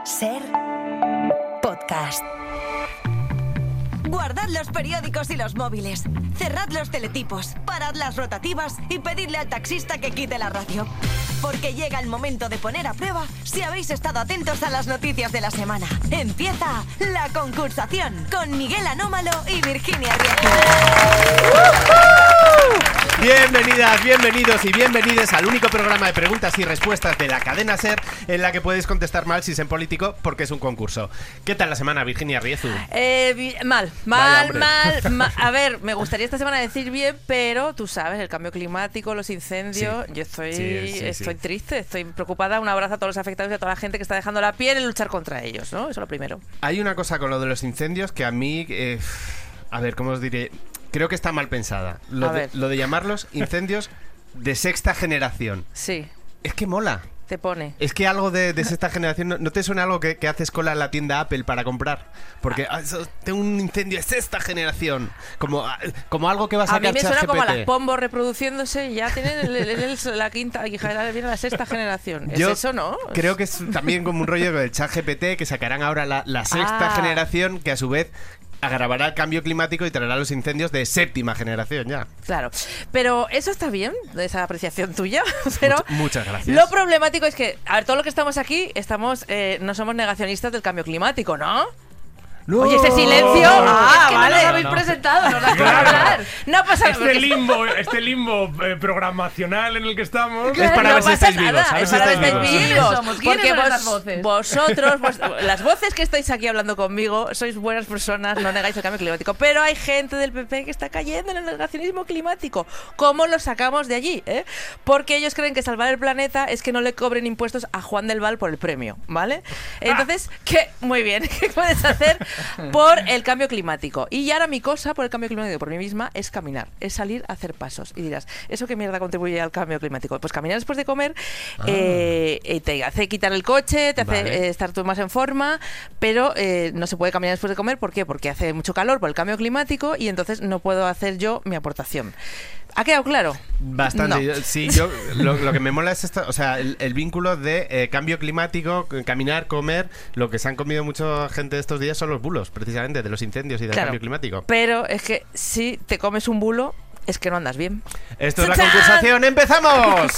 Ser podcast. Guardad los periódicos y los móviles. Cerrad los teletipos, parad las rotativas y pedidle al taxista que quite la radio. Porque llega el momento de poner a prueba si habéis estado atentos a las noticias de la semana. Empieza la concursación con Miguel Anómalo y Virginia Rieju. Bienvenidas, bienvenidos y bienvenides al único programa de preguntas y respuestas de la cadena SER en la que podéis contestar mal si es en político porque es un concurso. ¿Qué tal la semana, Virginia Rieju? Mal. A ver, me gustaría esta semana decir bien, pero tú sabes, el cambio climático, los incendios, sí. Yo estoy triste, estoy preocupada. Un abrazo a todos los afectados y a toda la gente que está dejando la piel en luchar contra ellos, ¿no? Eso es lo primero. Hay una cosa con lo de los incendios que a mí, a ver, ¿cómo os diré? Creo que está mal pensada. Lo de llamarlos incendios de sexta generación. Sí. Es que mola. Te pone. Es que algo de sexta generación, ¿no te suena algo que haces cola en la tienda Apple para comprar? Porque tengo un incendio de sexta generación. Como algo que va a sacar ChatGPT. A mí me suena ChatGPT. como a las pombos reproduciendo y ya tienen la quinta, y viene la sexta generación. ¿Es eso, no? Creo que es también como un rollo del ChatGPT, que sacarán ahora la sexta generación, que a su vez agravará el cambio climático y traerá los incendios de séptima generación ya. Claro, pero eso está bien, esa apreciación tuya, pero muchas gracias. Lo problemático es que, a ver, todo lo que estamos aquí, no somos negacionistas del cambio climático, ¿no? No. Oye, ese silencio. Es que vale. no nos habéis presentado, no las podemos hablar. No pasa nada. Este limbo programacional en el que estamos. Es para ver si estáis vivos. Es para ver si estáis vivos. ¿Quiénes Porque son las voces? vosotros, las voces que estáis aquí hablando conmigo, sois buenas personas, no negáis el cambio climático. Pero hay gente del PP que está cayendo en el negacionismo climático. ¿Cómo lo sacamos de allí? Porque ellos creen que salvar el planeta es que no le cobren impuestos a Juan del Val por el premio, ¿vale? Entonces, muy bien, ¿qué puedes hacer por el cambio climático? Y ahora mi cosa por el cambio climático por mí misma es caminar, es salir a hacer pasos. Y dirás, ¿eso qué mierda contribuye al cambio climático? Pues caminar después de comer te hace quitar el coche, te hace estar tú más en forma, pero no se puede caminar después de comer. ¿Por qué? Porque hace mucho calor por el cambio climático y entonces no puedo hacer yo mi aportación. ¿Ha quedado claro? Bastante. No. Sí, lo que me mola es esto, o sea, el vínculo de cambio climático, caminar, comer. Lo que se han comido mucha gente estos días son los bulos, precisamente, de los incendios y del cambio climático. Pero es que si te comes un bulo, es que no andas bien. Esto es la concursación. ¡Empezamos!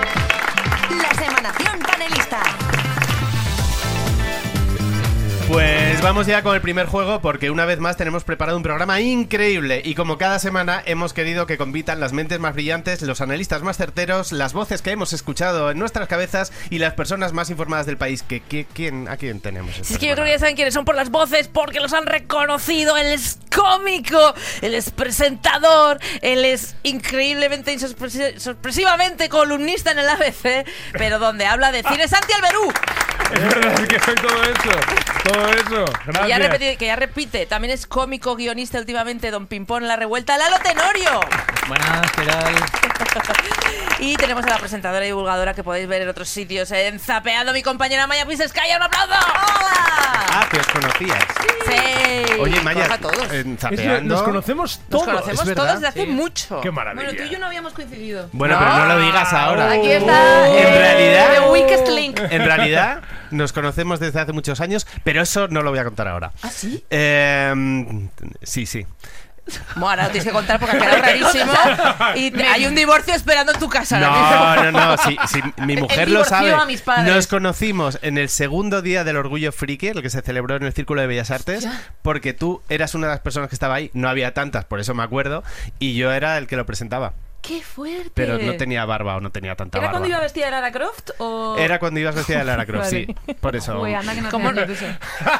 La semanación panelista. Pues vamos ya con el primer juego, porque una vez más tenemos preparado un programa increíble y como cada semana hemos querido que compitan las mentes más brillantes, los analistas más certeros, las voces que hemos escuchado en nuestras cabezas y las personas más informadas del país. ¿A quién tenemos? Es que yo creo que ya saben quiénes son por las voces, porque los han reconocido. Él es cómico, él es presentador, él es increíblemente sorpresivamente columnista en el ABC, pero donde habla de cine, Santi Alberú. Es verdad que soy todo eso. Gracias. Que ya repite. También es cómico, guionista últimamente, Don Pimpón en La Revuelta, Lalo Tenorio. Buenas, ¿qué tal? Y tenemos a la presentadora y divulgadora que podéis ver en otros sitios en Zapeando, mi compañera Maya Pisescaya. ¡Un aplauso! Ah, que os conocías. Sí. Oye, Maya, todos. Zapeando. Nos conocemos todos. Nos conocemos todos desde hace mucho. Qué maravilla. Bueno, tú y yo no habíamos coincidido. Bueno, pero no lo digas ahora. Aquí está En realidad, The Weakest Link. En realidad, nos conocemos desde hace muchos años, pero eso no lo voy a contar ahora. ¿Ah, sí? Sí. Bueno, lo tienes que contar porque ha quedado rarísimo. Y hay un divorcio esperando en tu casa. No. Si mi mujer lo sabe. A mis padres. Nos conocimos en el segundo día del Orgullo Friki, el que se celebró en el Círculo de Bellas Artes, porque tú eras una de las personas que estaba ahí. No había tantas, por eso me acuerdo. Y yo era el que lo presentaba. ¡Qué fuerte! Pero no tenía barba o no tenía tanta ¿Era barba. cuando iba vestida de Lara Croft o...? Era cuando ibas vestida de Lara Croft, Vale. sí. Por eso. Uy, anda que no ¿Cómo tenía no? ni eso.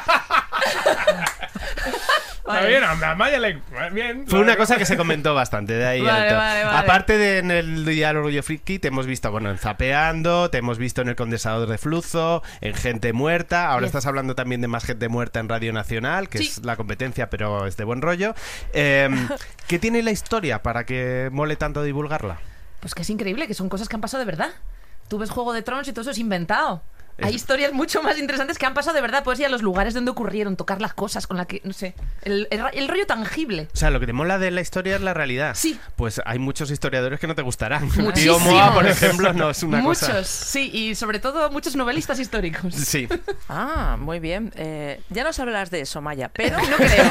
Está bien, a Maya le... Bien. Fue una cosa que se comentó bastante de ahí. Vale, alto. vale. Aparte de en el Día del Orgullo Friki, te hemos visto, en Zapeando, te hemos visto en el Condensador de Flujo, en Gente Muerta. Ahora estás hablando también de Más Gente Muerta en Radio Nacional, que es la competencia, pero es de buen rollo. ¿Qué tiene la historia para que mole tanto divulgarla? Pues que es increíble, que son cosas que han pasado de verdad. Tú ves Juego de Tronos y todo eso es inventado. Hay historias mucho más interesantes que han pasado de verdad. Puedes ir a los lugares donde ocurrieron, tocar las cosas con la que, no sé, el rollo tangible. O sea, lo que te mola de la historia es la realidad. Sí. Pues hay muchos historiadores que no te gustarán. Muchísimos. Tío Moa, por ejemplo, no es una cosa. Muchos, sí, y sobre todo muchos novelistas históricos. Sí. Ah, muy bien. Ya nos hablarás de eso, Maya, pero no creo.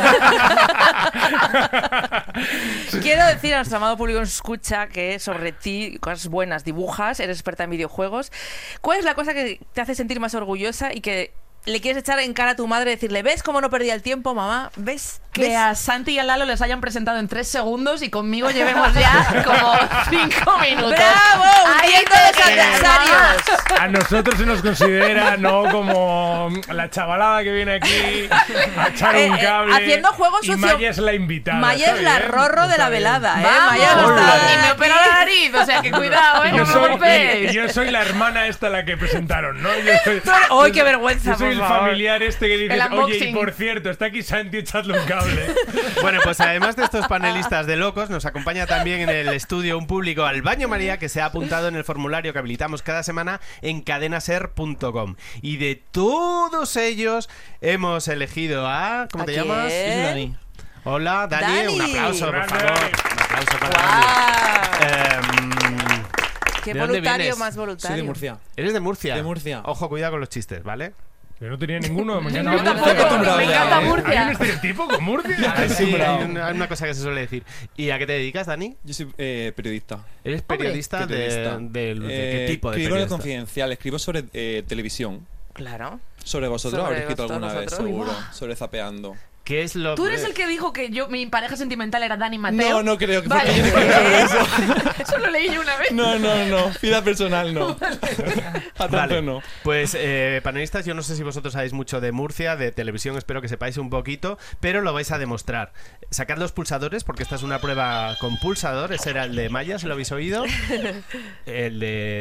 Quiero decir a nuestro amado público que nos escucha que sobre ti, cosas buenas, dibujas, eres experta en videojuegos. ¿Cuál es la cosa que te hace sentir más orgullosa y que le quieres echar en cara a tu madre y decirle, ¿ves cómo no perdía el tiempo, mamá? ¿Ves? Que a Santi y a Lalo les hayan presentado en 3 segundos y conmigo llevemos ya como 5 minutos. ¡Bravo! ¡Huyendo de los adversarios! A nosotros se nos considera, ¿no? Como la chavalada que viene aquí a echar un cable. Haciendo juegos y sucio. Maya es la invitada. Maya está es la bien, rorro de está la bien. velada, ¡Vamos! Maya no está Y me opera la nariz, o sea que cuidado, Yo no me soy, golpees. yo soy la hermana esta la que presentaron, ¿no? Yo soy, ¡Ay, qué vergüenza, yo soy por el favor! familiar este que dices, El oye, y unboxing. por cierto, está aquí Santi, echadle un cable. Bueno, pues además de estos panelistas de locos, nos acompaña también en el estudio un público al baño María que se ha apuntado en el formulario que habilitamos cada semana en cadenaser.com. Y de todos ellos hemos elegido a... ¿Cómo te quién? llamas? Yo soy Dani. Hola, Dani. Dani. Un aplauso, por Grande, favor. Dani. Un aplauso para Dani. ¡Qué ¿de dónde voluntario vienes? más voluntario! Soy de Murcia. ¿Eres de Murcia? De Murcia. Ojo, cuidado con los chistes, ¿vale? Yo no tenía ninguno. Me encanta Yo Murcia. tampoco, acostumbrado me ya, encanta ¿eh? ¿Hay un Murcia. estereotipo con Murcia? Sí, hay acostumbrado. una cosa que se suele decir. ¿Y a qué te dedicas, Dani? Yo soy periodista. ¿Eres periodista, Periodista. de qué tipo de escribo en el periodista? Confidencial, escribo sobre televisión. Claro. Sobre vosotros Sobre habréis escrito alguna vez, nosotros. seguro. Sobre Zapeando. ¿Qué es lo Tú eres el que dijo que mi pareja sentimental era Dani Mateo. No, no creo que Vale. porque yo no creo eso. Eso lo leí yo una vez. No, vida personal no. A tanto Vale, no. pues panelistas, yo no sé si vosotros sabéis mucho de Murcia, de televisión, espero que sepáis un poquito, pero lo vais a demostrar. Sacad los pulsadores, porque esta es una prueba con pulsador. Ese era el de Maya, si lo habéis oído. El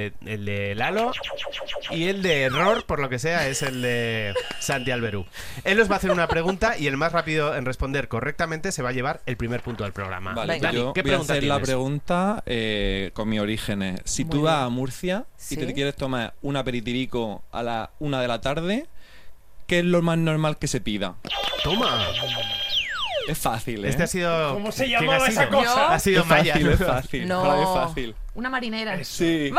de Lalo. Y el de Error, por lo que sea, es el de Santi Alberú. Él os va a hacer una pregunta y el más rápido en responder correctamente se va a llevar el primer punto del programa. Vale, Venga. Dani, yo ¿qué voy a pregunta hacer la tienes? pregunta con mis orígenes. Si Muy tú bien. vas a Murcia Sí. y te quieres tomar un aperitivico a la 1 de la tarde, ¿qué es lo más normal que se pida? Toma. Es fácil, ¿eh? Este ha sido... ¿Cómo se ¿quién llamaba ha sido? esa cosa? Ha sido es Maya. fácil, es fácil. No. Para mí es fácil. Una marinera. Sí.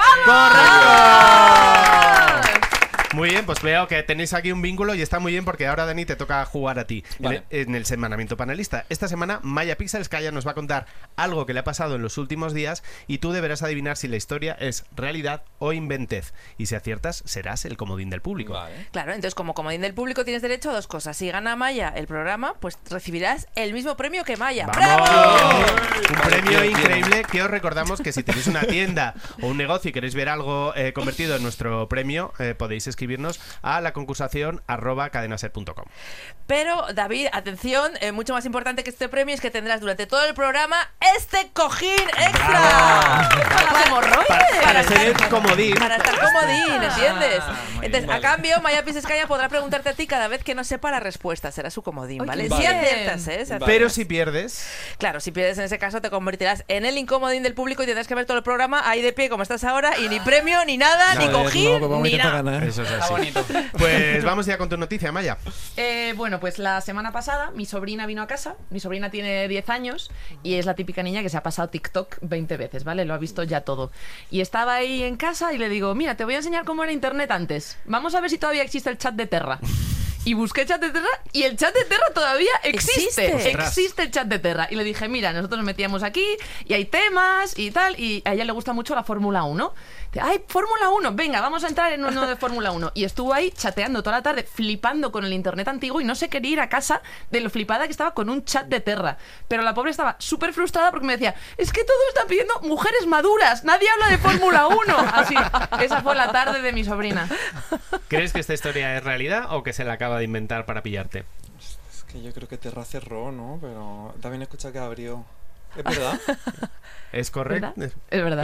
Muy bien, pues veo que tenéis aquí un vínculo y está muy bien porque ahora, Dani, te toca jugar a ti Vale. en el semanamiento panelista. Esta semana Maya Pixelskaya nos va a contar algo que le ha pasado en los últimos días y tú deberás adivinar si la historia es realidad o inventez. Y si aciertas, serás el comodín del público. Vale. Claro, entonces como comodín del público tienes derecho a dos cosas. Si gana Maya el programa, pues recibirás el mismo premio que Maya. ¡Vamos! ¡Bravo! Un premio Bien, bien. increíble que os recordamos que si tenéis una tienda o un negocio y queréis ver algo convertido en nuestro premio, podéis escribirnos a la concursación @cadenaser.com. Pero, David, atención, mucho más importante que este premio es que tendrás durante todo el programa este cojín extra. Para las hemorroides. Para ser el comodín. Para estar comodín, ¿entiendes? muy Entonces, bien, a vale. cambio, Maya Pixelskaya podrá preguntarte a ti cada vez que no sepa la respuesta. Será su comodín, Ay, ¿vale? qué Si bien. aciertas, ¿eh? Si Vale. aciertas. Pero si pierdes... Claro, si pierdes en ese caso te convertirás en el incomodín del público y tendrás que ver todo el programa ahí de pie como estás ahora y ni premio, ni nada, ni Joder, cojín, no, pues vamos a ni intentar nada. ganar. Eso es así. Pues vamos ya con tu noticia, Maya. Bueno, pues la semana pasada mi sobrina vino a casa. Mi sobrina tiene 10 años y es la típica niña que se ha pasado TikTok 20 veces, ¿vale? Lo ha visto ya todo. Y estaba ahí en casa y le digo, mira, te voy a enseñar cómo era internet antes. Vamos a ver si todavía existe el chat de Terra. Y busqué chat de Terra y el chat de Terra todavía existe. ¿Existe? Existe el chat de Terra. Y le dije, mira, nosotros nos metíamos aquí y hay temas y tal. Y a ella le gusta mucho la Fórmula 1. Dice, ay, Fórmula 1, venga, vamos a entrar en uno de Fórmula 1. Y estuvo ahí chateando toda la tarde, flipando con el internet antiguo y no se quería ir a casa de lo flipada que estaba con un chat de Terra. Pero la pobre estaba súper frustrada porque me decía, es que todos están pidiendo mujeres maduras, nadie habla de Fórmula 1. Así, esa fue la tarde de mi sobrina. ¿Crees que esta historia es realidad o que se la acaba de inventar para pillarte? Es que yo creo que Terra cerró, ¿no? Pero también he escuchado que abrió. ¿Es verdad? ¿Es correcto? ¿Verdad? Es verdad.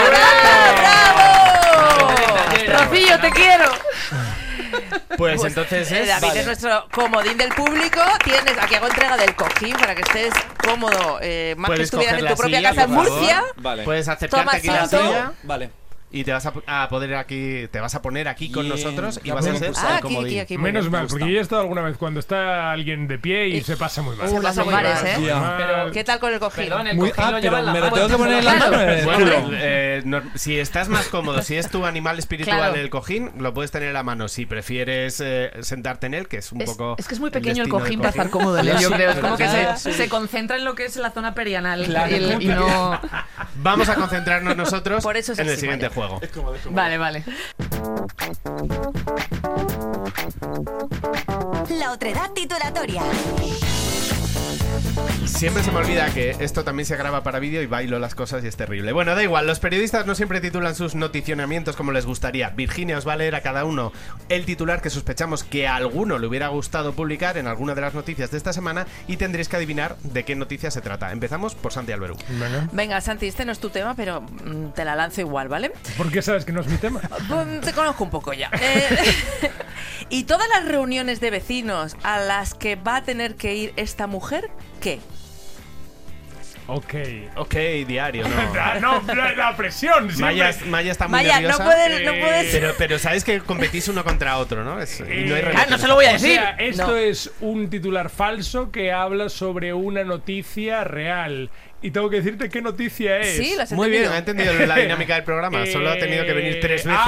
¡Bravo! Rocío, te quiero. Pues entonces es... David Vale. es nuestro comodín del público. Tienes, aquí hago entrega del cojín para que estés cómodo, más que Puedes estuvieras coger en la tu propia silla, casa en por favor. Murcia. Vale. Puedes acercarte Toma aquí a la asiento. silla. Vale. y te vas a poner aquí con nosotros y vas a ser aquí. Menos mal, porque yo he estado alguna vez cuando está alguien de pie y se pasa muy mal. Se pasa muy mal, Pero- ¿Qué tal con el cojín? Perdón, el Muy- cojín lo lleva en la me lo mano. tengo que poner en la mano. Bueno, si estás más cómodo, si es tu animal espiritual Claro. el cojín, lo puedes tener en la mano. Si prefieres sentarte en él, que es un poco... Es que es muy pequeño el destino cojín del para estar cómodo en él, yo creo. Es como que Sí. se concentra en lo que es la zona perianal Claro. y no... Vamos a concentrarnos nosotros Por eso es en el así, siguiente vaya. juego. Vale. La otredad titulatoria. Siempre se me olvida que esto también se graba para vídeo y bailo las cosas y es terrible. Bueno, da igual, los periodistas no siempre titulan sus noticionamientos como les gustaría. Virginia os va a leer a cada uno el titular que sospechamos que a alguno le hubiera gustado publicar en alguna de las noticias de esta semana y tendréis que adivinar de qué noticia se trata. Empezamos por Santi Alberú. Venga, Santi, este no es tu tema, pero te la lanzo igual, ¿vale? ¿Por qué sabes que no es mi tema? Te conozco un poco ya. ¿Y todas las reuniones de vecinos a las que va a tener que ir esta mujer, qué? Ok. Ok, diario, no. No, la presión siempre. Maya está muy Vaya, nerviosa. no puedes. Pero sabes que competís uno contra otro, ¿no? Y no hay remedio. no se lo voy a O decir. sea, esto No. es un titular falso que habla sobre una noticia real. Y tengo que decirte qué noticia es. Sí, lo has Muy bien, entendido. ha entendido la dinámica del programa. Solo ha tenido que venir 3 veces.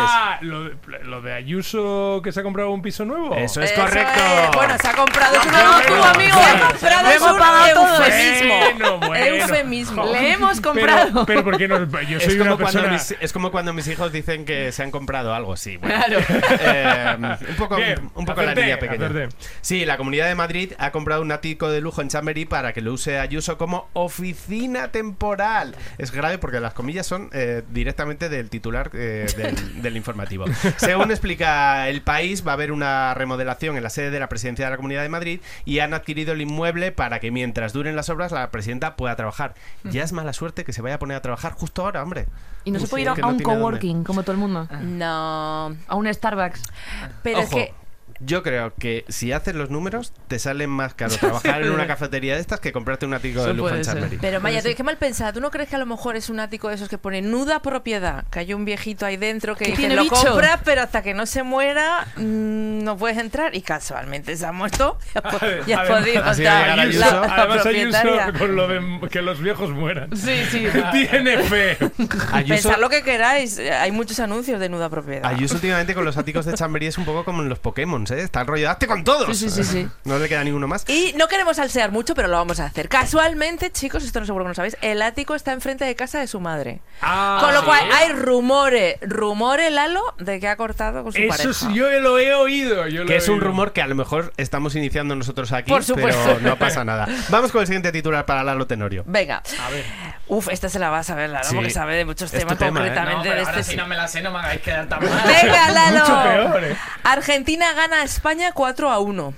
Lo de Ayuso que se ha comprado un piso nuevo. Eso es Eso correcto. es. Bueno, se ha comprado. Es No, un tú, amigo. Se ha comprado. Lo Es hemos un pagado todos. eufemismo. Bueno. Eufemismo. Le hemos comprado. Pero ¿por qué no? Yo soy una persona... Es como cuando mis hijos dicen que se han comprado algo, sí. Bueno. Claro. Un poco, Bien, un poco la acerté, línea pequeña. acerté. Sí, la Comunidad de Madrid ha comprado un ático de lujo en Chamberí para que lo use Ayuso como oficina temporal. Es grave porque las comillas son directamente del titular del informativo. Según explica El País, va a haber una remodelación en la sede de la Presidencia de la Comunidad de Madrid y han adquirido el inmueble para que mientras duren las obras la presidenta pueda trabajar. Ya es mala suerte que se vaya a poner a trabajar justo ahora, hombre. Y no se puede ir Que a un tiene dónde. coworking, como todo el mundo. No. A un Starbucks. Pero es Ojo, que. yo creo que si haces los números te sale más caro trabajar en una cafetería de estas que comprarte un ático de Eso lujo en puede ser. Chamberí. Pero Maya, qué mal pensada. ¿Tú no crees que a lo mejor es un ático de esos que pone nuda propiedad? Que hay un viejito ahí dentro que ¿Que dice, tiene lo bicho? compras, pero hasta que no se muera no puedes entrar. Y casualmente se ha muerto. Ya ha Además- podido Así entrar va a llegar la Ayuso. Además propietaria. Ayuso con lo de que los viejos mueran. Sí. Tiene fe. Ayuso, Pensad lo que queráis. Hay muchos anuncios de nuda propiedad. Ayuso últimamente con los áticos de Chamberí es un poco como en los Pokémon, ¿eh? Está enrollado con todos. Sí. No le queda ninguno más. Y no queremos salsear mucho, pero lo vamos a hacer. Casualmente, chicos, esto no seguro que no sabéis, el ático está enfrente de casa de su madre. Con lo cual hay rumores, Lalo, de que ha cortado con su Eso pareja. sí, yo lo he oído. Que es un rumor que a lo mejor estamos iniciando nosotros aquí, Por supuesto. pero no pasa nada. Vamos con el siguiente titular para Lalo Tenorio. Venga. Uf, esta se la vas a ver, Lalo, Sí. porque sabe de muchos Es tu temas tema, ¿eh? concretamente de este. me la sé, no me hagáis quedar tan mal. Venga, Lalo. Mucho peor, ¿eh? Argentina gana a España 4-1.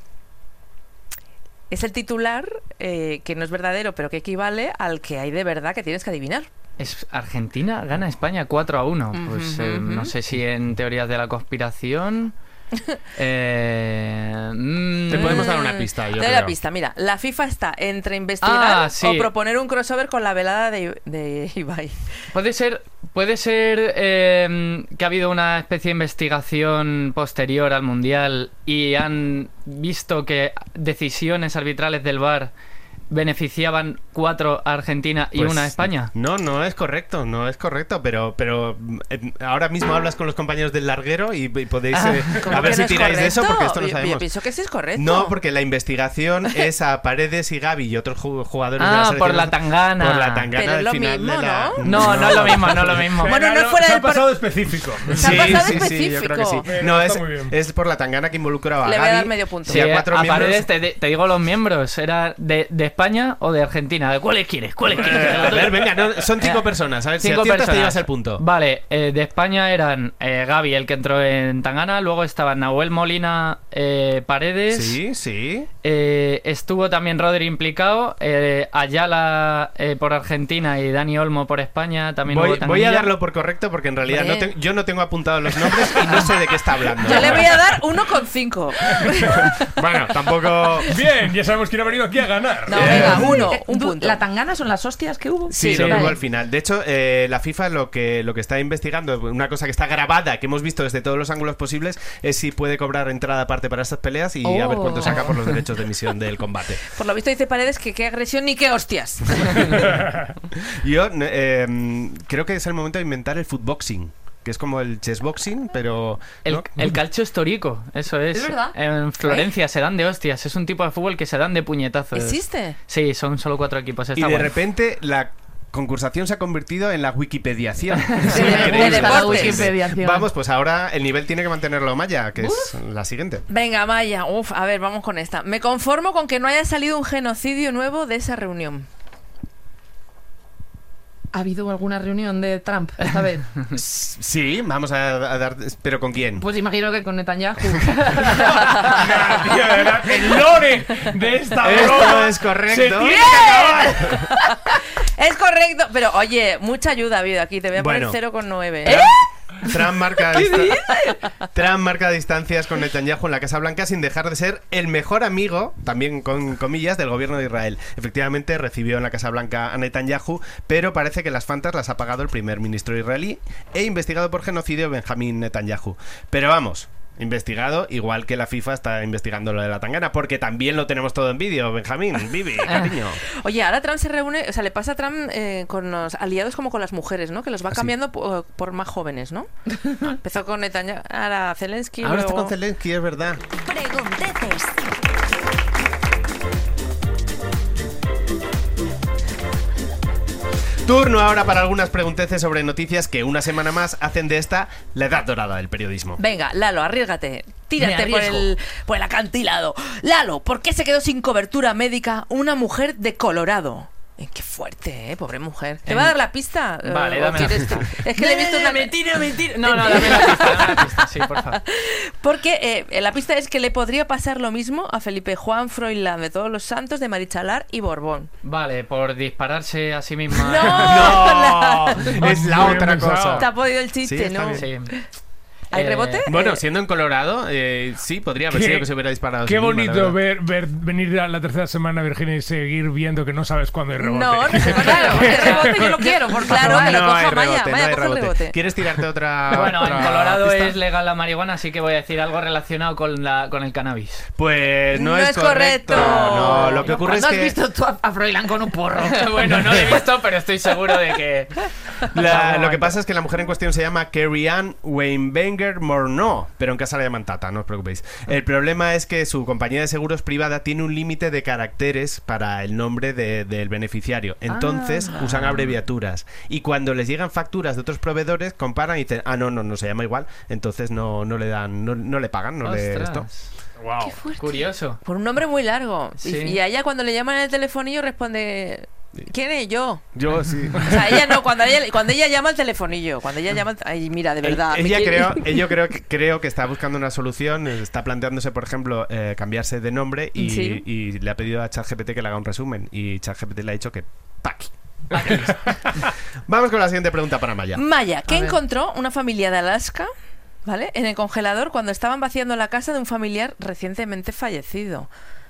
Es el titular que no es verdadero, pero que equivale al que hay de verdad que tienes que adivinar. Es Argentina gana a España 4-1. Pues no sé si en teorías de la conspiración. Te podemos dar una pista, yo Te doy creo. la pista, mira, la FIFA está entre investigar sí. o proponer un crossover con la velada de Ibai. Puede ser que ha habido una especie de investigación posterior al Mundial y han visto que decisiones arbitrales del VAR beneficiaban 4 a Argentina y Pues, 1 a España. No es correcto, pero ahora mismo hablas con los compañeros del larguero y podéis ¿Cómo a ver que si no es tiráis de eso correcto? porque esto no Yo sabemos. pienso que sí es correcto. No, porque la investigación es a Paredes y Gavi y otros jugadores de la selección. Por la tangana. Por la tangana Pero es del lo final mismo, de la... No es lo mismo, no es lo mismo. Bueno, no es fuera se del ha pasado específico. Se ha pasado yo creo que específico. sí. Pero No, está muy bien. es por la tangana que involucraba a Le voy a Gavi dar medio punto. y Sí, a 4 a miembros. Paredes te digo los miembros. ¿Era de España o de Argentina? ¿De cuáles quieres? A ver, venga, son 5 personas. A ver, si 5 aciertas te personas. llevas el punto. Vale, de España eran Gavi, el que entró en Tangana. Luego estaban Nahuel Molina, Paredes. Sí. Estuvo también Rodri implicado. Ayala por Argentina y Dani Olmo por España. También hubo Voy a tanganilla. darlo por correcto porque en realidad Hombre. yo no tengo apuntados los nombres y no sé de qué está hablando. Yo le voy a dar 1,5. Bueno, tampoco... Bien, ya sabemos quién ha venido aquí a ganar. No, venga, un punto. ¿La tangana son las hostias que hubo? Sí, Sí. lo Vale. digo al final. De hecho, la FIFA lo que está investigando, una cosa que está grabada, que hemos visto desde todos los ángulos posibles, es si puede cobrar entrada aparte para estas peleas y a ver cuánto saca por los derechos de emisión del combate. Por lo visto dice Paredes que qué agresión ni qué hostias. Yo creo que es el momento de inventar el footboxing, que es como el chessboxing, pero... ¿no? El calcio histórico, eso es. ¿Es verdad? En Florencia se dan de hostias. Es un tipo de fútbol que se dan de puñetazos. ¿Existe? Sí, son solo 4 equipos. Y Está de guay. repente la concursación se ha convertido en la Wikipediación. Es de increíble. deportes. Wikipediación. Vamos, pues ahora el nivel tiene que mantenerlo Maya, que es la siguiente. Venga, Maya. Uf, a ver, vamos con esta. Me conformo con que no haya salido un genocidio nuevo de esa reunión. ¿Ha habido alguna reunión de Trump esta vez? Sí, vamos a dar... ¿Pero con quién? Pues imagino que con Netanyahu. Tío, de verdad, el lore de esta Esto broma es correcto. se tiene que acabar. Es correcto, pero oye, mucha ayuda ha habido aquí. Te voy a poner Bueno. 0,9. Trump marca distancias con Netanyahu en la Casa Blanca sin dejar de ser el mejor amigo, también con comillas, del gobierno de Israel. Efectivamente recibió en la Casa Blanca a Netanyahu, pero parece que las fantas las ha pagado el primer ministro israelí e investigado por genocidio Benjamín Netanyahu. Pero vamos, investigado igual que la FIFA está investigando lo de la tangana, porque también lo tenemos todo en vídeo, Benjamín, Vivi, cariño. Oye, ahora Trump se reúne, o sea, le pasa a Trump con los aliados como con las mujeres, ¿no? Que los va Así. cambiando por más jóvenes, ¿no? Empezó con Netanyahu, ahora Zelensky, Ahora está luego... con Zelensky, es verdad. Pregunteces. Turno ahora para algunas pregunteces sobre noticias que una semana más hacen de esta la edad dorada del periodismo. Venga, Lalo, arriesgate. Tírate Me por arriesgo. por el acantilado. Lalo, ¿por qué se quedó sin cobertura médica una mujer de Colorado? Qué fuerte, pobre mujer. ¿Te va a dar la pista? Vale, ¿O dame la quieres pista. tú? Es que le he visto una... Mentira. No, dame la pista, sí, por favor. Porque la pista es que le podría pasar lo mismo a Felipe Juan Froilán de Todos los Santos, de Marichalar y Borbón. Vale, por dispararse a sí misma. No, es la Muy otra pensado. cosa. Te ha podido el Sí, chiste, está ¿no? bien. Sí. ¿Hay rebote? Bueno, siendo en Colorado, sí, podría haber Qué- sido que se hubiera disparado. a sí Qué misma, la bonito verdad. ver venir a la tercera semana, Virginia, y seguir viendo que no sabes cuándo hay rebote. No se va Claro, el rebote yo lo quiero, por Claro, favor. que lo No coja hay Maya. rebote, Maya, no hay coge el rebote. rebote. ¿Quieres tirarte otra? Bueno, en otra Colorado pista? es legal la marihuana, así que voy a decir algo relacionado con el cannabis. Pues no, No es es correcto. No, lo que ocurre es ¿Cuándo has que visto tú a Froilán con un porro? Bueno, no lo he visto, pero estoy seguro de que... lo que pasa es que la mujer en cuestión se llama Carrie Ann Weinberger Morneau, pero en casa la llaman Tata, no os preocupéis. El problema es que su compañía de seguros privada tiene un límite de caracteres para el nombre del beneficiario. Entonces usan abreviaturas. Y cuando les llegan facturas de otros proveedores, comparan y dicen, no se llama igual. Entonces no le dan, no le pagan, no le esto. Ostras, Wow. curioso. Por un nombre muy largo. Sí. Y a ella cuando le llaman en el telefonillo responde... ¿Quién es yo? Yo sí. O sea, ella no, cuando ella llama al telefonillo, cuando ella llama... Ay, mira, de verdad. Ella creo que está buscando una solución, está planteándose, por ejemplo, cambiarse de nombre y, Sí. y le ha pedido a ChatGPT que le haga un resumen y ChatGPT le ha dicho que ¡pac! Vamos con la siguiente pregunta para Maya. Maya, ¿qué A ver. encontró una familia de Alaska, ¿vale? En el congelador cuando estaban vaciando la casa de un familiar recientemente fallecido?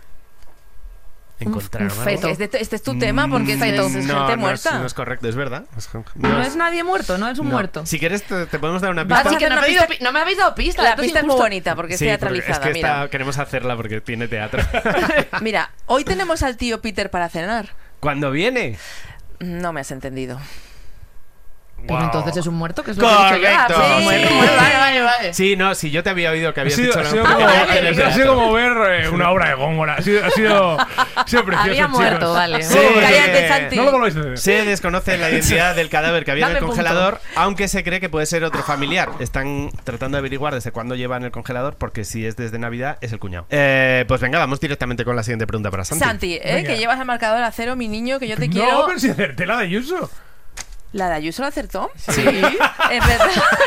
¿Encontraron un algo? feto. Este es tu tema porque es gente no muerta. no es correcto, es verdad. No es nadie muerto, no es un no. muerto. Si quieres te podemos dar una Vamos pista. a hacer no, una me habéis dado pista- no me habéis dado pistas. La esto es pista es muy injusto. bonita porque es Sí, porque teatralizada. es que Mira. queremos hacerla porque tiene teatro. Mira, hoy tenemos al tío Peter para cenar. ¿Cuándo viene? No me has entendido. Pero Wow. entonces es un muerto, que es lo que he dicho yo. Correcto. Ah, Sí. muerto. Vale. Sí, no, si yo te había oído que Ha habías sido, dicho ha sido no, como, tenía que tener ha sido teatro. como ver una obra de Góngora. Ha sido precioso, Había chicos. muerto, vale. Sí. Cállate, Santi. No lo volváis a hacer. Se desconoce la identidad del cadáver que había en el Dame punto. congelador, aunque se cree que puede ser otro familiar. Están tratando de averiguar desde cuándo lleva en el congelador, porque si es desde Navidad, es el cuñado. Pues venga, vamos directamente con la siguiente pregunta para Santi. Santi, Venga. que llevas el marcador a cero, mi niño, que yo te No, quiero. pero si acerté la de Ayuso. ¿La de Ayuso la acertó? Sí. Es verdad.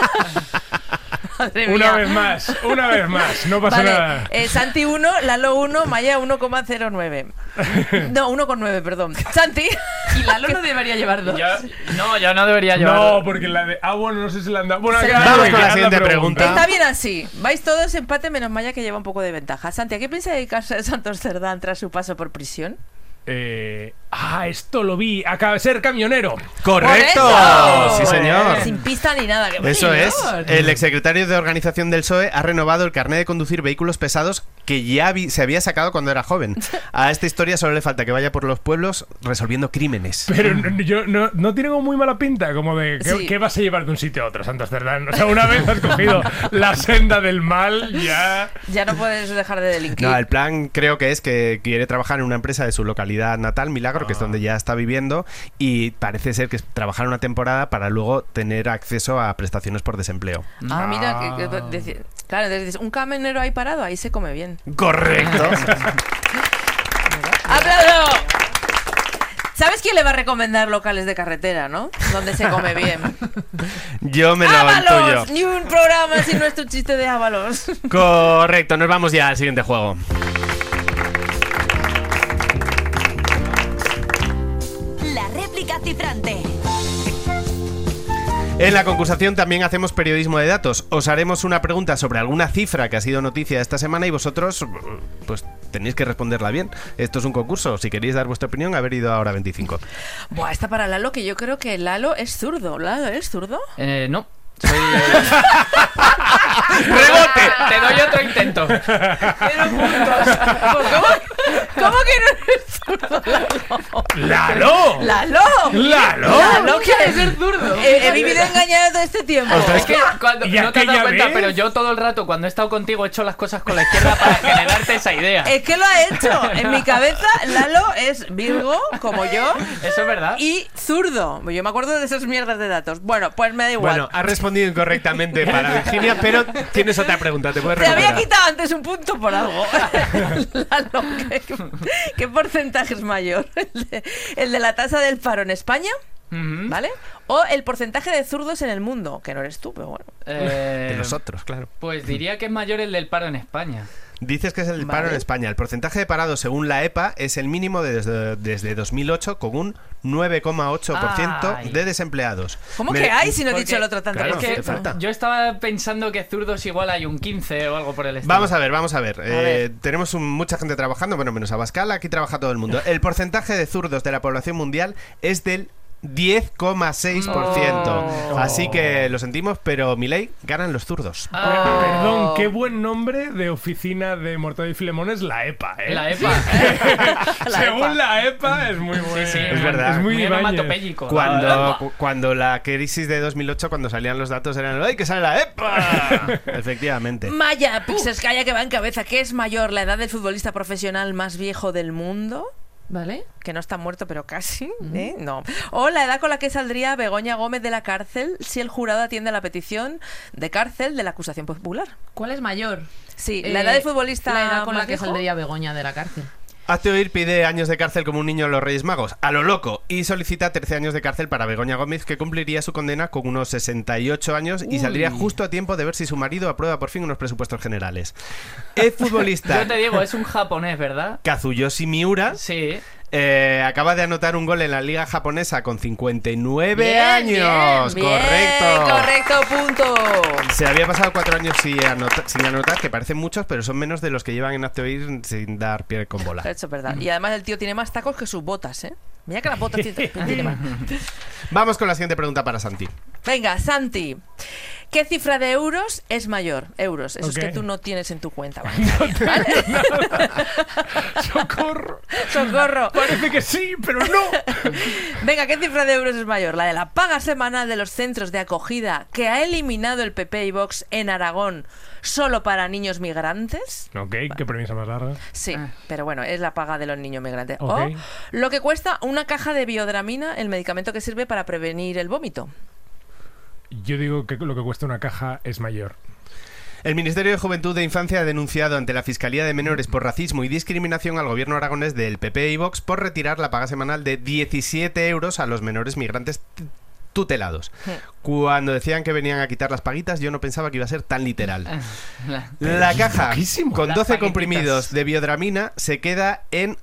Madre Una mía. vez más. No pasa nada. Vale, Santi 1, Lalo 1, Maya 1,09. No, 1,9, perdón. Santi. Y Lalo no debería llevar dos. Yo no debería llevar... No, porque la de... bueno, no sé si la han dado. Bueno, Se acá- la- Vamos con la haz siguiente pregunta. Está bien así. Vais todos empate menos Maya, que lleva un poco de ventaja. Santi, ¿a qué piensa dedicarse Santos Cerdán tras su paso por prisión? Esto lo vi. Acaba de ser camionero. ¡Correcto! ¡Correcto! Sí, señor. Sin pista ni nada. ¡Qué Eso bonito! es. El exsecretario de Organización del PSOE ha renovado el carnet de conducir vehículos pesados que ya se había sacado cuando era joven. A esta historia solo le falta que vaya por los pueblos resolviendo crímenes. Pero no tiene como muy mala pinta, como de Sí. ¿qué vas a llevar de un sitio a otro, Santos Cerdán? O sea, una vez has cogido la senda del mal, ya... Ya no puedes dejar de delinquir. No, el plan creo que es que quiere trabajar en una empresa de su localidad natal, Milagro, que es donde ya está viviendo, y parece ser que es trabajar una temporada para luego tener acceso a prestaciones por desempleo. Mira, claro, entonces dices, un camionero ahí parado, ahí se come bien. ¡Correcto! ¡Aplauso! ¿Sabes quién le va a recomendar locales de carretera, no? Donde se come bien. Yo me lo ¡Ábalos! intuyo. Ni un programa sin nuestro chiste de Ábalos. Correcto, nos vamos ya al siguiente juego. La réplica cifrante. En la concursación también hacemos periodismo de datos. Os haremos una pregunta sobre alguna cifra que ha sido noticia esta semana y vosotros pues tenéis que responderla bien. Esto es un concurso. Si queréis dar vuestra opinión, haber ido a Hora 25. Buah, esta para Lalo, que yo creo que Lalo es zurdo. ¿Lalo es zurdo? No. Soy... ¡Rebote! Te doy otro intento. ¿Cómo que no eres zurdo, ¡Lalo! ¡Lalo! ¡Lalo! ¡Lalo! quiere ser zurdo. He vivido engañado todo este tiempo. Es que cuando, ¿Y no te has dado aquella cuenta, vez? pero yo todo el rato cuando he estado contigo he hecho las cosas con la izquierda para generarte esa idea. Es que lo ha hecho. En mi cabeza, Lalo es Virgo, como yo, Eso es verdad. y zurdo. Yo me acuerdo de esas mierdas de datos. Bueno, pues me da igual. Bueno, has respondido incorrectamente para Virginia, pero tienes otra pregunta. Te puedes Te había recuperar. quitado antes un punto por algo. Lalo, ¿qué porcentaje es mayor? ¿El de la tasa del paro en España? Ujú. ¿Vale? O el porcentaje de zurdos en el mundo, que no eres tú, pero bueno. De los otros, claro. Pues diría que es mayor el del paro en España. Dices que es el Vale. paro en España. El porcentaje de parados según la EPA es el mínimo desde 2008, con un 9,8% Ay. de desempleados. ¿Cómo Me- que hay si no he porque- dicho el otro tanto? Claro, por Es que te ciento? falta. yo estaba pensando que zurdos igual hay un 15 o algo por el estilo. Vamos a ver, vamos a ver. ver. Tenemos mucha gente trabajando, bueno, menos Abascal, aquí trabaja todo el mundo. El porcentaje de zurdos de la población mundial es del 10,6%. Oh. Así que lo sentimos, pero Milei ganan los zurdos. Ah, Perdón, qué buen nombre de oficina de Mortadelo y Filemón es la EPA, ¿eh? La EPA. Según la EPA es muy bueno. Sí, Es verdad. Es muy muy Ibáñez. onomatopéyico. Cuando la crisis de 2008, cuando salían los datos, eran ¡ay, que sale la EPA! Efectivamente. Maya, Pixelskaya que va en cabeza. ¿Qué es mayor, la edad del futbolista profesional más viejo del mundo? ¿Vale? Que no está muerto, pero casi, ¿eh? No. O la edad con la que saldría Begoña Gómez de la cárcel si el jurado atiende a la petición de cárcel de la acusación popular. ¿Cuál es mayor? Sí, la edad del futbolista La edad con la más que viejo. saldría Begoña de la cárcel. Hazte oír pide años de cárcel como un niño a los Reyes Magos, a lo loco, y solicita 13 años de cárcel para Begoña Gómez, que cumpliría su condena con unos 68 años y saldría justo a tiempo de ver si su marido aprueba por fin unos presupuestos generales. El futbolista Yo te digo, es un japonés, ¿verdad? Kazuyoshi Miura Sí. acaba de anotar un gol en la liga japonesa con 59 Bien, años. bien, Correcto. correcto, punto. Se había pasado 4 años sin anotar, que parecen muchos, pero son menos de los que llevan en Hazte oír sin dar pie con bola. Eso es verdad. Y además el tío tiene más tacos que sus botas, ¿eh? Mira que las botas tiene más. Vamos con la siguiente pregunta para Santi. Venga, Santi. ¿Qué cifra de euros es mayor? Euros, esos Ok. que tú no tienes en tu cuenta bancaria. ¿Vale? ¡Socorro! ¡Socorro! Parece que sí, pero no. Venga, ¿qué cifra de euros es mayor? ¿La de la paga semanal de los centros de acogida que ha eliminado el PP y Vox en Aragón solo para niños migrantes? Ok, qué premisa más larga. Sí, pero bueno, es la paga de los niños migrantes. Ok. O lo que cuesta una caja de biodramina, el medicamento que sirve para prevenir el vómito. Yo digo que lo que cuesta una caja es mayor. El Ministerio de Juventud e Infancia ha denunciado ante la Fiscalía de Menores por racismo y discriminación al gobierno aragonés del PP y Vox por retirar la paga semanal de 17 euros a los menores migrantes tutelados. Cuando decían que venían a quitar las paguitas, yo no pensaba que iba a ser tan literal. La caja con Las 12 paguetitas. comprimidos de biodramina se queda en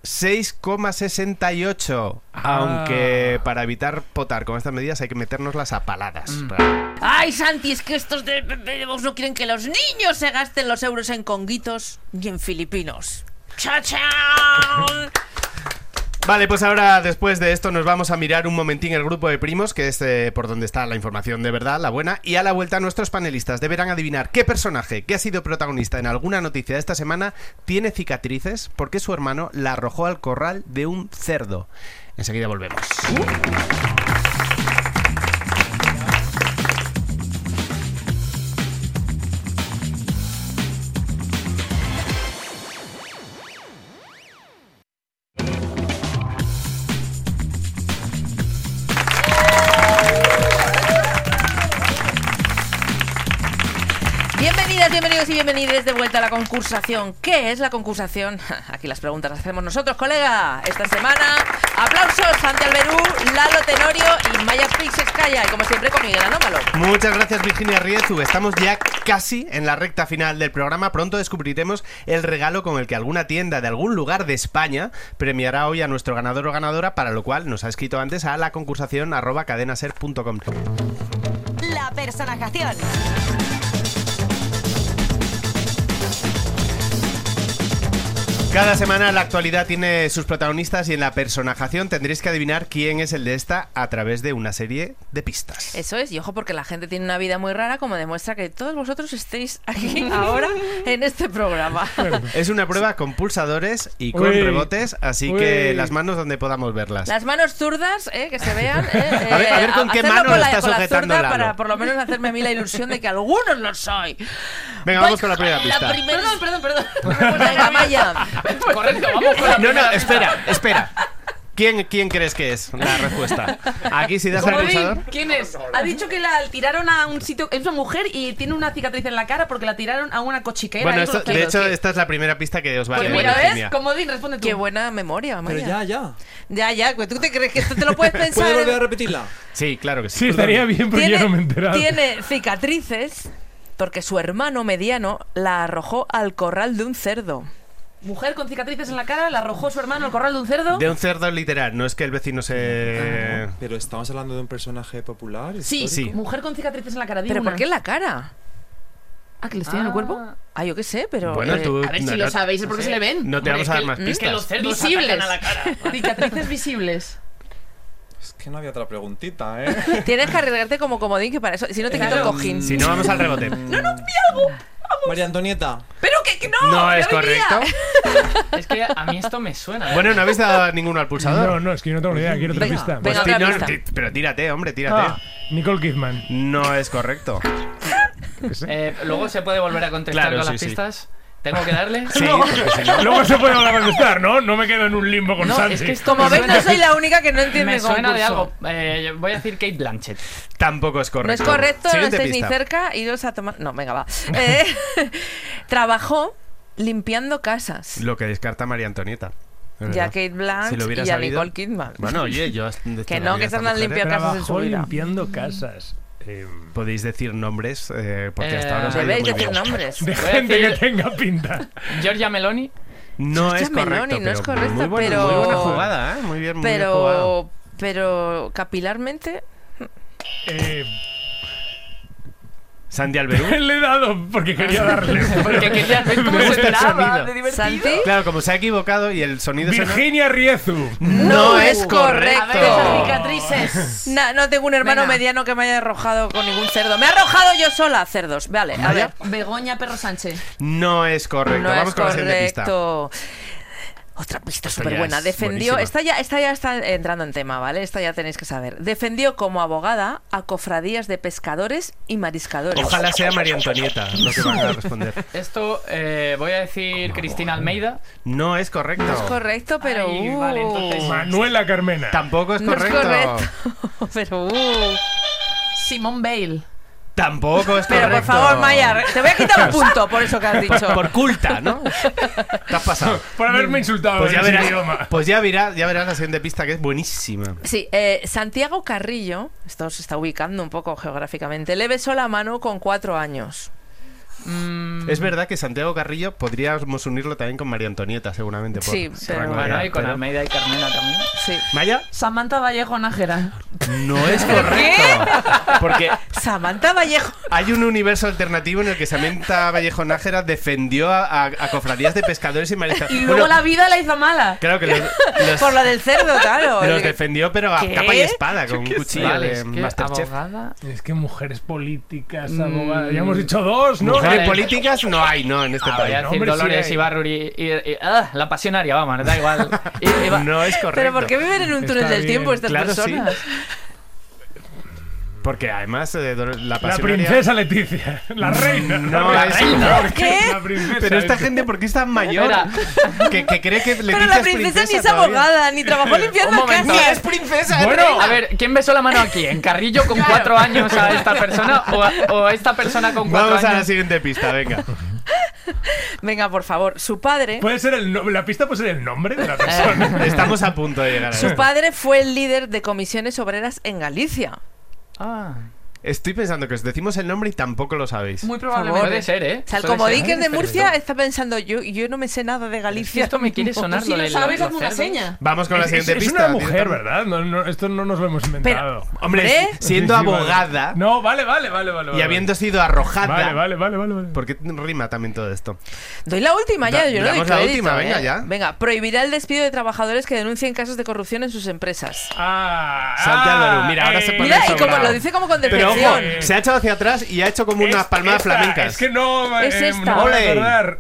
6,68. Aunque para evitar potar con estas medidas hay que metérnoslas a paladas. ¡Ay, Santi! Es que estos de PP de Vox no quieren que los niños se gasten los euros en conguitos ni en filipinos. ¡Cha-chan! Vale, pues ahora después de esto nos vamos a mirar un momentín el grupo de primos, que es por donde está la información de verdad, la buena, y a la vuelta nuestros panelistas deberán adivinar qué personaje que ha sido protagonista en alguna noticia de esta semana tiene cicatrices porque su hermano la arrojó al corral de un cerdo. Enseguida volvemos. Bienvenidos y bienvenidas de vuelta a la concursación. ¿Qué es la concursación? Aquí las preguntas las hacemos nosotros, colega. Esta semana, aplausos, Santi Alberú, Lalo Tenorio y Maya Pixescaya. Y como siempre, con Miguel Anómalo. Muchas gracias, Virginia Riezu. Estamos ya casi en la recta final del programa. Pronto descubriremos el regalo con el que alguna tienda de algún lugar de España premiará hoy a nuestro ganador o ganadora, para lo cual nos ha escrito antes a la concursación@cadenaser.com. La personajación. Cada semana la actualidad tiene sus protagonistas y en la personajación tendréis que adivinar quién es el de esta a través de una serie de pistas. Eso es, y ojo porque la gente tiene una vida muy rara, como demuestra que todos vosotros estéis aquí ahora en este programa. Es una prueba con pulsadores y con rebotes, así que las manos donde podamos verlas. Las manos zurdas, que se vean. A ver con qué mano lo está sujetando Lalo. Para por lo menos hacerme a mí la ilusión de que algunos lo soy. Venga, vamos con la primera pista. Perdón. Venga, Maya. Correcto, vamos con la No, primera. espera. ¿Quién crees que es la respuesta? Aquí si das al Comodín, pulsador. ¿quién es? Ha dicho que la tiraron a un sitio. Es una mujer y tiene una cicatriz en la cara porque la tiraron a una cochiquera. Bueno, ahí con los de dedos. hecho, esta es la primera pista que os vale. Pues mira, Virginia. ¿ves? Comodín, responde tú. Qué buena memoria, Maya. Pero ya. Ya, pues tú te crees que esto te lo puedes pensar. ¿Puede volver a repetirla? Sí, claro que sí. Sí, estaría bien, pero yo no me he enterado. Tiene cicatrices porque su hermano mediano la arrojó al corral de un cerdo. Mujer con cicatrices en la cara la arrojó su hermano al corral de un cerdo. De un cerdo literal, no es que el vecino se... Pero estamos hablando de un personaje popular. Sí, Sí. mujer con cicatrices en la cara. di ¿Pero una. por qué en la cara? Ah, que les tiene en el cuerpo. Ah, yo qué sé, pero... Bueno, tú... A ver si no, lo no- sabéis, es porque se le ven. No te vamos a dar más Es que los pistas. cerdos Visibles. atacan a la cara. Cicatrices visibles. Es que no había otra preguntita, ¿eh? Tienes que arriesgarte como comodín, que para eso... Si no te quito el Claro. cojín. Si no, vamos al rebote. María Antonieta. Pero que no. No es ya venía. correcto. Es que a mí esto me suena. Bueno, no habéis dado ninguno al pulsador. No, es que yo no tengo ni idea. Quiero otra Venga, pista. venga. Pues otra no, pista. pero tírate, hombre, tírate. Ah, Nicole Kidman. No es correcto. Luego se puede volver a contestar Claro, con sí, las sí. pistas. ¿Tengo que darle? Sí, porque si no... Luego se puede volver a contestar, ¿no? No me quedo en un limbo con No, Santi. es que esto Como me ves, suena- no soy la única que no entiende Me el suena de concurso. algo. Voy a decir Kate Blanchett. Tampoco es No correcto. es correcto, no Siguiente estáis pista. ni cerca, iros a tomar... No, venga, va. Trabajó limpiando casas. Lo que descarta María Antonieta. Es Ya verdad. Kate Blanchett Si lo hubiera y a sabido- Nicole Kidman. Bueno, oye, yo... Que no, que están limpiando casas en su Trabajó vida. limpiando casas. Podéis decir nombres, porque hasta ahora os ha ido Debéis muy decir bien. nombres. De Voy a gente decir- que tenga pinta. Giorgia Meloni. No Giorgia es correcto, Meloni, no es pero correcta, muy buena, pero- muy buena jugada, ¿eh? Muy bien jugado. Pero capilarmente... Sandy Alberú. Le he dado porque quería darle. Porque querías ver cómo Me se gusta el graba sonido. de divertido. ¿Santi? Claro, como se ha equivocado y el sonido suena... Virginia Riezu. No es A ver, correcto. esas cicatrices. No tengo un hermano Venga. mediano que me haya arrojado con ningún cerdo. Me he arrojado yo sola cerdos. Vale, a ver. Begoña Perro Sánchez. No es correcto. No Vamos es con la siguiente pista. correcto. Otra pista Esto súper ya buena. es Defendió, buenísima. esta ya está entrando en tema, ¿vale? Esta ya tenéis que saber. Defendió como abogada a cofradías de pescadores y mariscadores. Ojalá sea María Antonieta lo que van a responder. Esto voy a decir Cristina Almeida. No es correcto. No es correcto, pero... Ay, vale, entonces- Manuela Carmena. Tampoco es no es correcto. correcto. Pero... Simone Bale. Tampoco es Pero correcto. por favor, Maya, te voy a quitar un punto por eso que has dicho. Por culta, ¿no? Te has pasado. Por haberme insultado Pues ya en ese verás, idioma. pues ya verás la siguiente pista, que es buenísima. Sí, Santiago Carrillo, esto se está ubicando un poco geográficamente, le besó la mano con 4 años. Es verdad que Santiago Carrillo podríamos unirlo también con María Antonieta, seguramente. Por Sí, pero rango de Bueno, edad, y con pero- Almeida y Carmena también. Sí. ¿Maya? Samantha Vallejo Nájera. No es correcto. Porque Samantha Vallejo. hay un universo alternativo en el que Samantha Vallejo Nájera defendió a cofradías de pescadores y maristas. Y luego la vida la hizo mala. Claro que los Por lo del cerdo, claro. los defendió, pero a ¿Qué? capa y espada, con un cuchillo Vale, de es que Masterchef. abogada... Es que mujeres políticas, abogadas. Ya hemos dicho 2, ¿no? Mujeres Vale. políticas no hay, no, en este Voy a país. decir hombre, sí Dolores hay. Ibarruri la pasionaria, vamos, da igual. No es correcto. Pero ¿por qué viven en un túnel Está del bien. tiempo estas Claro, sí. personas? Porque además la La pasionaria... princesa Leticia, la reina. No, la es- reina. ¿Qué? La princesa. Pero esta gente, ¿por qué es tan mayor? Que cree que Leticia Pero la es princesa ni es todavía. abogada, ni trabajó limpiando Un momento. casas. ¡Es princesa! Bueno, A ver, ¿quién besó la mano aquí? ¿En Carrillo con 4 años a esta persona o a esta persona con 4 Vamos a la años? siguiente pista, venga. Venga, por favor. Su padre... puede ser la pista puede ser el nombre de la persona. Estamos a punto de llegar a Su eso. padre fue el líder de comisiones obreras en Galicia. Ah, Estoy pensando que os decimos el nombre y tampoco lo sabéis. Muy favor. probablemente. puede ser, ¿eh? O sea, el Puede comodín ser. que es de Murcia está pensando, yo no me sé nada de Si Galicia. esto me quiere sonar Si lo lo de sabes, los hazme una cerdos. seña. Vamos con la siguiente Es pista. una mujer, directamente. ¿verdad? No, esto no nos lo hemos inventado. Hombre, siendo Sí, sí, vale. abogada No, vale. y habiendo sido arrojada... Vale. ¿Por qué rima también todo esto? Doy la última ya, yo no doy damos la crédito, última, venga, ¿eh? ya. Venga, prohibirá el despido de trabajadores que denuncien casos de corrupción en sus empresas. Santi Álvaro, mira, ahora se pone Mira, y sobrado. como lo dice como con Pero ojo, decepción. se ha echado hacia atrás y ha hecho como unas palmadas flamencas. Es que no, Es esta. no voy a Ole. acordar.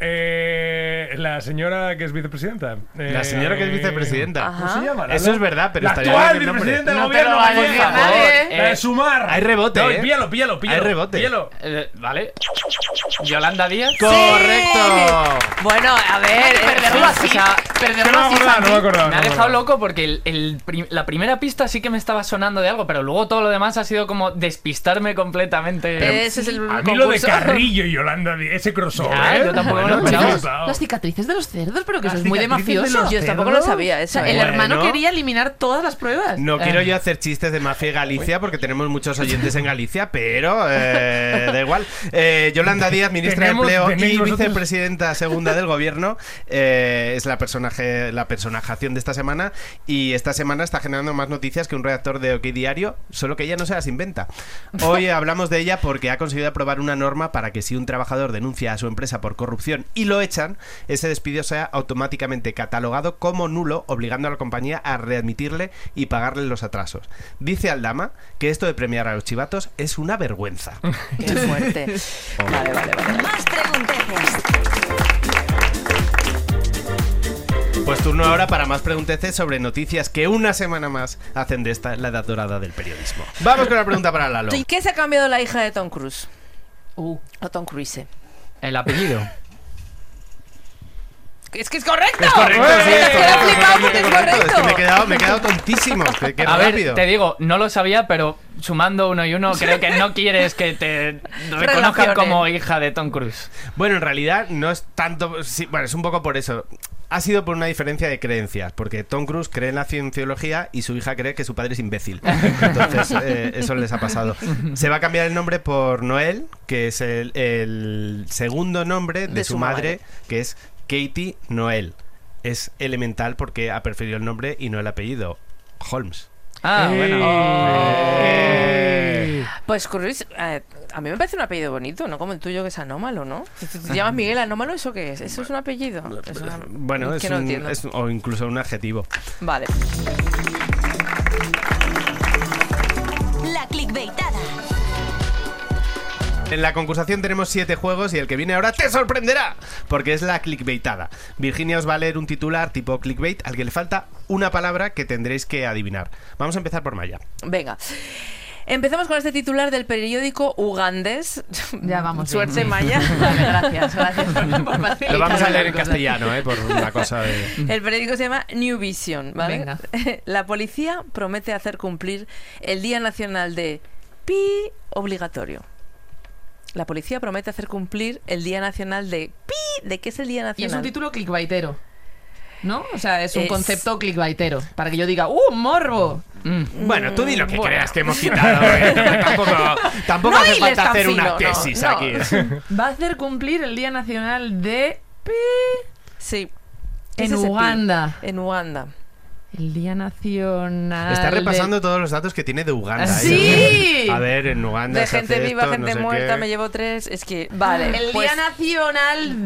La señora que es vicepresidenta. La señora que es vicepresidenta. Ajá. ¿Cómo se llama? Eso es verdad, pero la estaría actual bien el nombre. vicepresidenta del No te gobierno lo vayas a gallega. decir, nadie. La de Sumar. Hay rebote, No, ¿eh? píllalo. Hay rebote. Píllalo. Vale. Yolanda Díaz. ¡Correcto! Bueno, a ver, Perderlo así. O sea, Perderlo así, No Santi. me acordaba. Me ha dejado loco porque la primera pista sí que me estaba sonando de algo, pero luego todo lo demás ha sido como despistarme completamente. ese es el A mí lo de concurso. Carrillo y Yolanda, ese crossover. Ya, yo tampoco lo Bueno, esperaba. chicos, Las cicatrices de los cerdos, pero que Las eso es muy de cicatrices de mafioso. los Yo tampoco lo sabía eso. O sea, el ¿eh? hermano Bueno. quería eliminar todas las pruebas. No quiero yo hacer chistes de mafia y Galicia porque tenemos muchos oyentes en Galicia, pero da igual. Yolanda Díaz, ministra de Empleo y tenéis vosotros- vicepresidenta segunda del gobierno, es la personajación de esta semana y esta semana está generando más noticias que un redactor de OK Diario, solo que ella no se las inventa. Hoy hablamos de ella porque ha conseguido aprobar una norma para que si un trabajador denuncia a su empresa por corrupción y lo echan, ese despido sea automáticamente catalogado como nulo, obligando a la compañía a readmitirle y pagarle los atrasos. Dice Aldama que esto de premiar a los chivatos es una vergüenza. Qué fuerte. Vale. Más pregunteces. Pues turno ahora para más pregunteces sobre noticias que una semana más hacen de esta la edad dorada del periodismo. Vamos con la pregunta para Lalo. ¿Y qué se ha cambiado la hija de Tom Cruise? Uh. O Tom Cruise. El apellido. Es que es correcto. Es correcto, sí, es Es que era correcto, flipado porque es totalmente correcto. Es que correcto. me he quedado tontísimo. Qué A rápido. ver, te digo, no lo sabía, pero sumando uno y uno, creo que no quieres que te reconozcan Relaciones. como hija de Tom Cruise. Bueno, en realidad no es tanto... sí, bueno, es un poco por eso. Ha sido por una diferencia de creencias, porque Tom Cruise cree en la cienciología y su hija cree que su padre es imbécil. Entonces, eso les ha pasado. Se va a cambiar el nombre por Noel, que es el segundo nombre de su madre, que es Katie Noel. Es elemental porque ha preferido el nombre y no el apellido. Holmes. Ah, bueno. Pues Cruise, a mí me parece un apellido bonito, no como el tuyo que es Anómalo, ¿no? Si te llamas Miguel Anómalo, ¿eso qué es? ¿Eso es un apellido? Es una- Bueno, que no entiendo. o incluso un adjetivo. Vale. La clickbaitada. En la concursación tenemos 7 juegos y el que viene ahora te sorprenderá, porque es la clickbaitada. Virginia os va a leer un titular tipo clickbait al que le falta una palabra que tendréis que adivinar. Vamos a empezar por Maya. Venga. Empezamos con este titular del periódico ugandés. Ya vamos. Suerte, bien. Maya. Vale, gracias por Lo vamos a leer en facilitar. castellano, por una cosa de... El periódico se llama New Vision, ¿vale? Venga. La policía promete hacer cumplir el Día Nacional de Pi obligatorio. La policía promete hacer cumplir el Día Nacional de Pi. ¿De qué es el Día Y es Nacional? un título clickbaitero. ¿no? O sea, es un Es- concepto clickbaitero. Para que yo diga, morbo. Bueno, tú di lo que creas que hemos quitado. Tampoco No hace hiles falta tan hacer una fino, no, tesis no. aquí. Va a hacer cumplir el Día Nacional de... Sí. En Es ese pi. Uganda. En Uganda. El Día Nacional... Está de- repasando todos los datos que tiene de Uganda. ¡Sí! A ver, en Uganda De se gente hace viva, esto, gente no sé muerta, qué. me llevo 3. Es que, vale. El pues, Día Nacional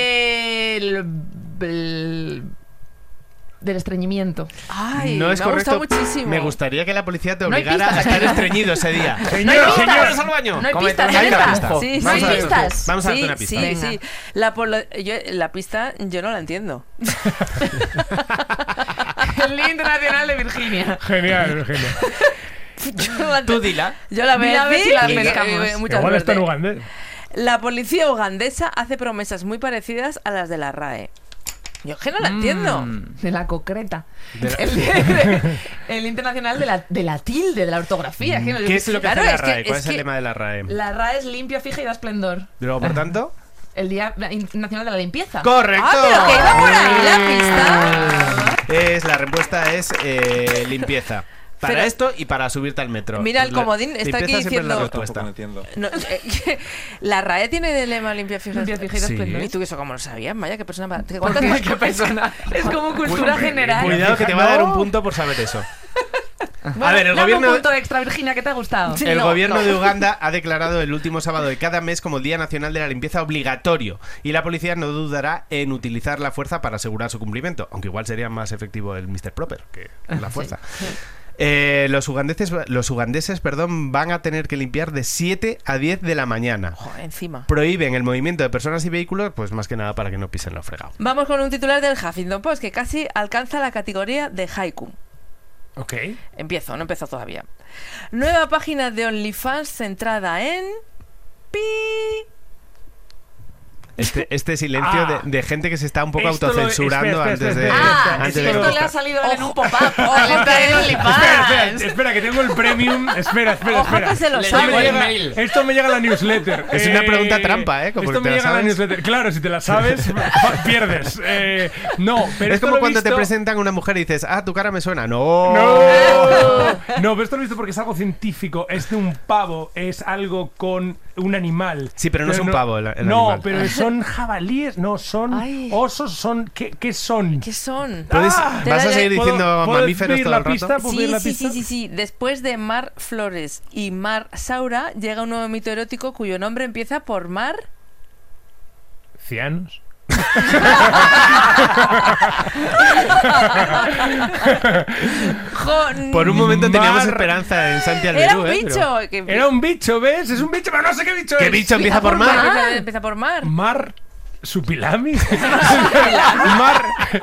del estreñimiento. Ay, No es me ha correcto. gustado muchísimo. Me gustaría que la policía te No hay obligara a pistas estar aquí. estreñido ese día. Señor, ¡Vamos al baño! No hay Cómete pistas, una Hay una ¿verdad? pista. Sí, No hay sí. pistas. Vamos a darte Sí, una pista. sí, Venga. sí. La pista yo no la entiendo. El Día Internacional de Virginia. Genial, Virginia. Yo no la Tú entiendo. dila. Yo la Dila a ver veo si la y pescamos. mucha Igual está en suerte. ugandés. La policía ugandesa hace promesas muy parecidas a las de la RAE. Yo es que no la entiendo. De la concreta. De la- El Internacional de la tilde, de la ortografía. Que no- ¿Qué es lo que Claro, hace la es que- RAE? ¿Cuál es es el que- lema de la RAE? La RAE es limpia, fija y da esplendor. Luego, por tanto... El Día Internacional de la Limpieza. ¡Correcto! Ah, pero que iba por ahí la pista. La respuesta es limpieza. Para Pero- esto y para subirte al metro. Mira, el La- comodín está aquí limpieza siempre es la diciendo- respuesta. Tampoco entiendo. No, la RAE tiene de lema limpia, fija. Limpia, fija y da Sí. esplendor. ¿Y tú eso cómo lo sabías? Vaya, qué persona. ¿Cuántas Porque qué persona. Es como cultura general. Cuidado que te va a dar un punto por saber eso. Bueno, A ver, el dame gobierno- un punto extra, Virginia, ¿qué te ha gustado? Sí. El No, gobierno no. de Uganda ha declarado el último sábado de cada mes como el Día Nacional de la Limpieza obligatorio y la policía no dudará en utilizar la fuerza para asegurar su cumplimiento, aunque igual sería más efectivo el Mr. Proper que la fuerza. Los ugandeses, van a tener que limpiar de 7 a 10 de la mañana. Joder, encima. Prohíben el movimiento de personas y vehículos, pues más que nada para que no pisen lo fregado. Vamos con un titular del Huffington Post que casi alcanza la categoría de haiku. Ok. Empiezo, no empezó todavía. Nueva página de OnlyFans centrada en... pi. Este silencio de gente que se está un poco Esto lo- autocensurando espera, antes espera, de... espera, Ah, antes es de que esto le ha contestar. salido en un pop-up. Ojo Al entrar en que- OnlyFans. Espera, que tengo el premium. Espera. Ojo que se lo Le sabe. llegó el llega- mail. Esto me llega a la newsletter. Es una pregunta trampa, ¿eh? Como esto te me la llega a la sabes. newsletter. Claro, si te la sabes, pierdes. No, pero Es esto como lo he cuando te visto- presentan una mujer y dices, ah, tu cara me suena. No. No, pero esto lo he visto porque es algo científico. Es de un pavo, es algo con un animal. Sí, pero no es un pavo el No, animal. pero son jabalíes, no, son Ay. osos, son... ¿Qué son? ¿Qué son? ¿Puedes- Te ¿Vas la- a seguir ¿Puedo- diciendo puedo mamíferos pedir todo la el rato? pista? ¿Puedo pedir Sí, la sí, pista? sí. Después de Mar Flores y Mar Saura, llega un nuevo mito erótico cuyo nombre empieza por Mar... Cianos. Por un momento teníamos Mar- esperanza en Santi Era Alberú, un ¿eh? bicho. Era un bicho, ¿ves? Es un bicho, pero no sé qué bicho ¿Qué es. bicho empieza por mar? Empieza por Mar. Mar Supilami. Mar.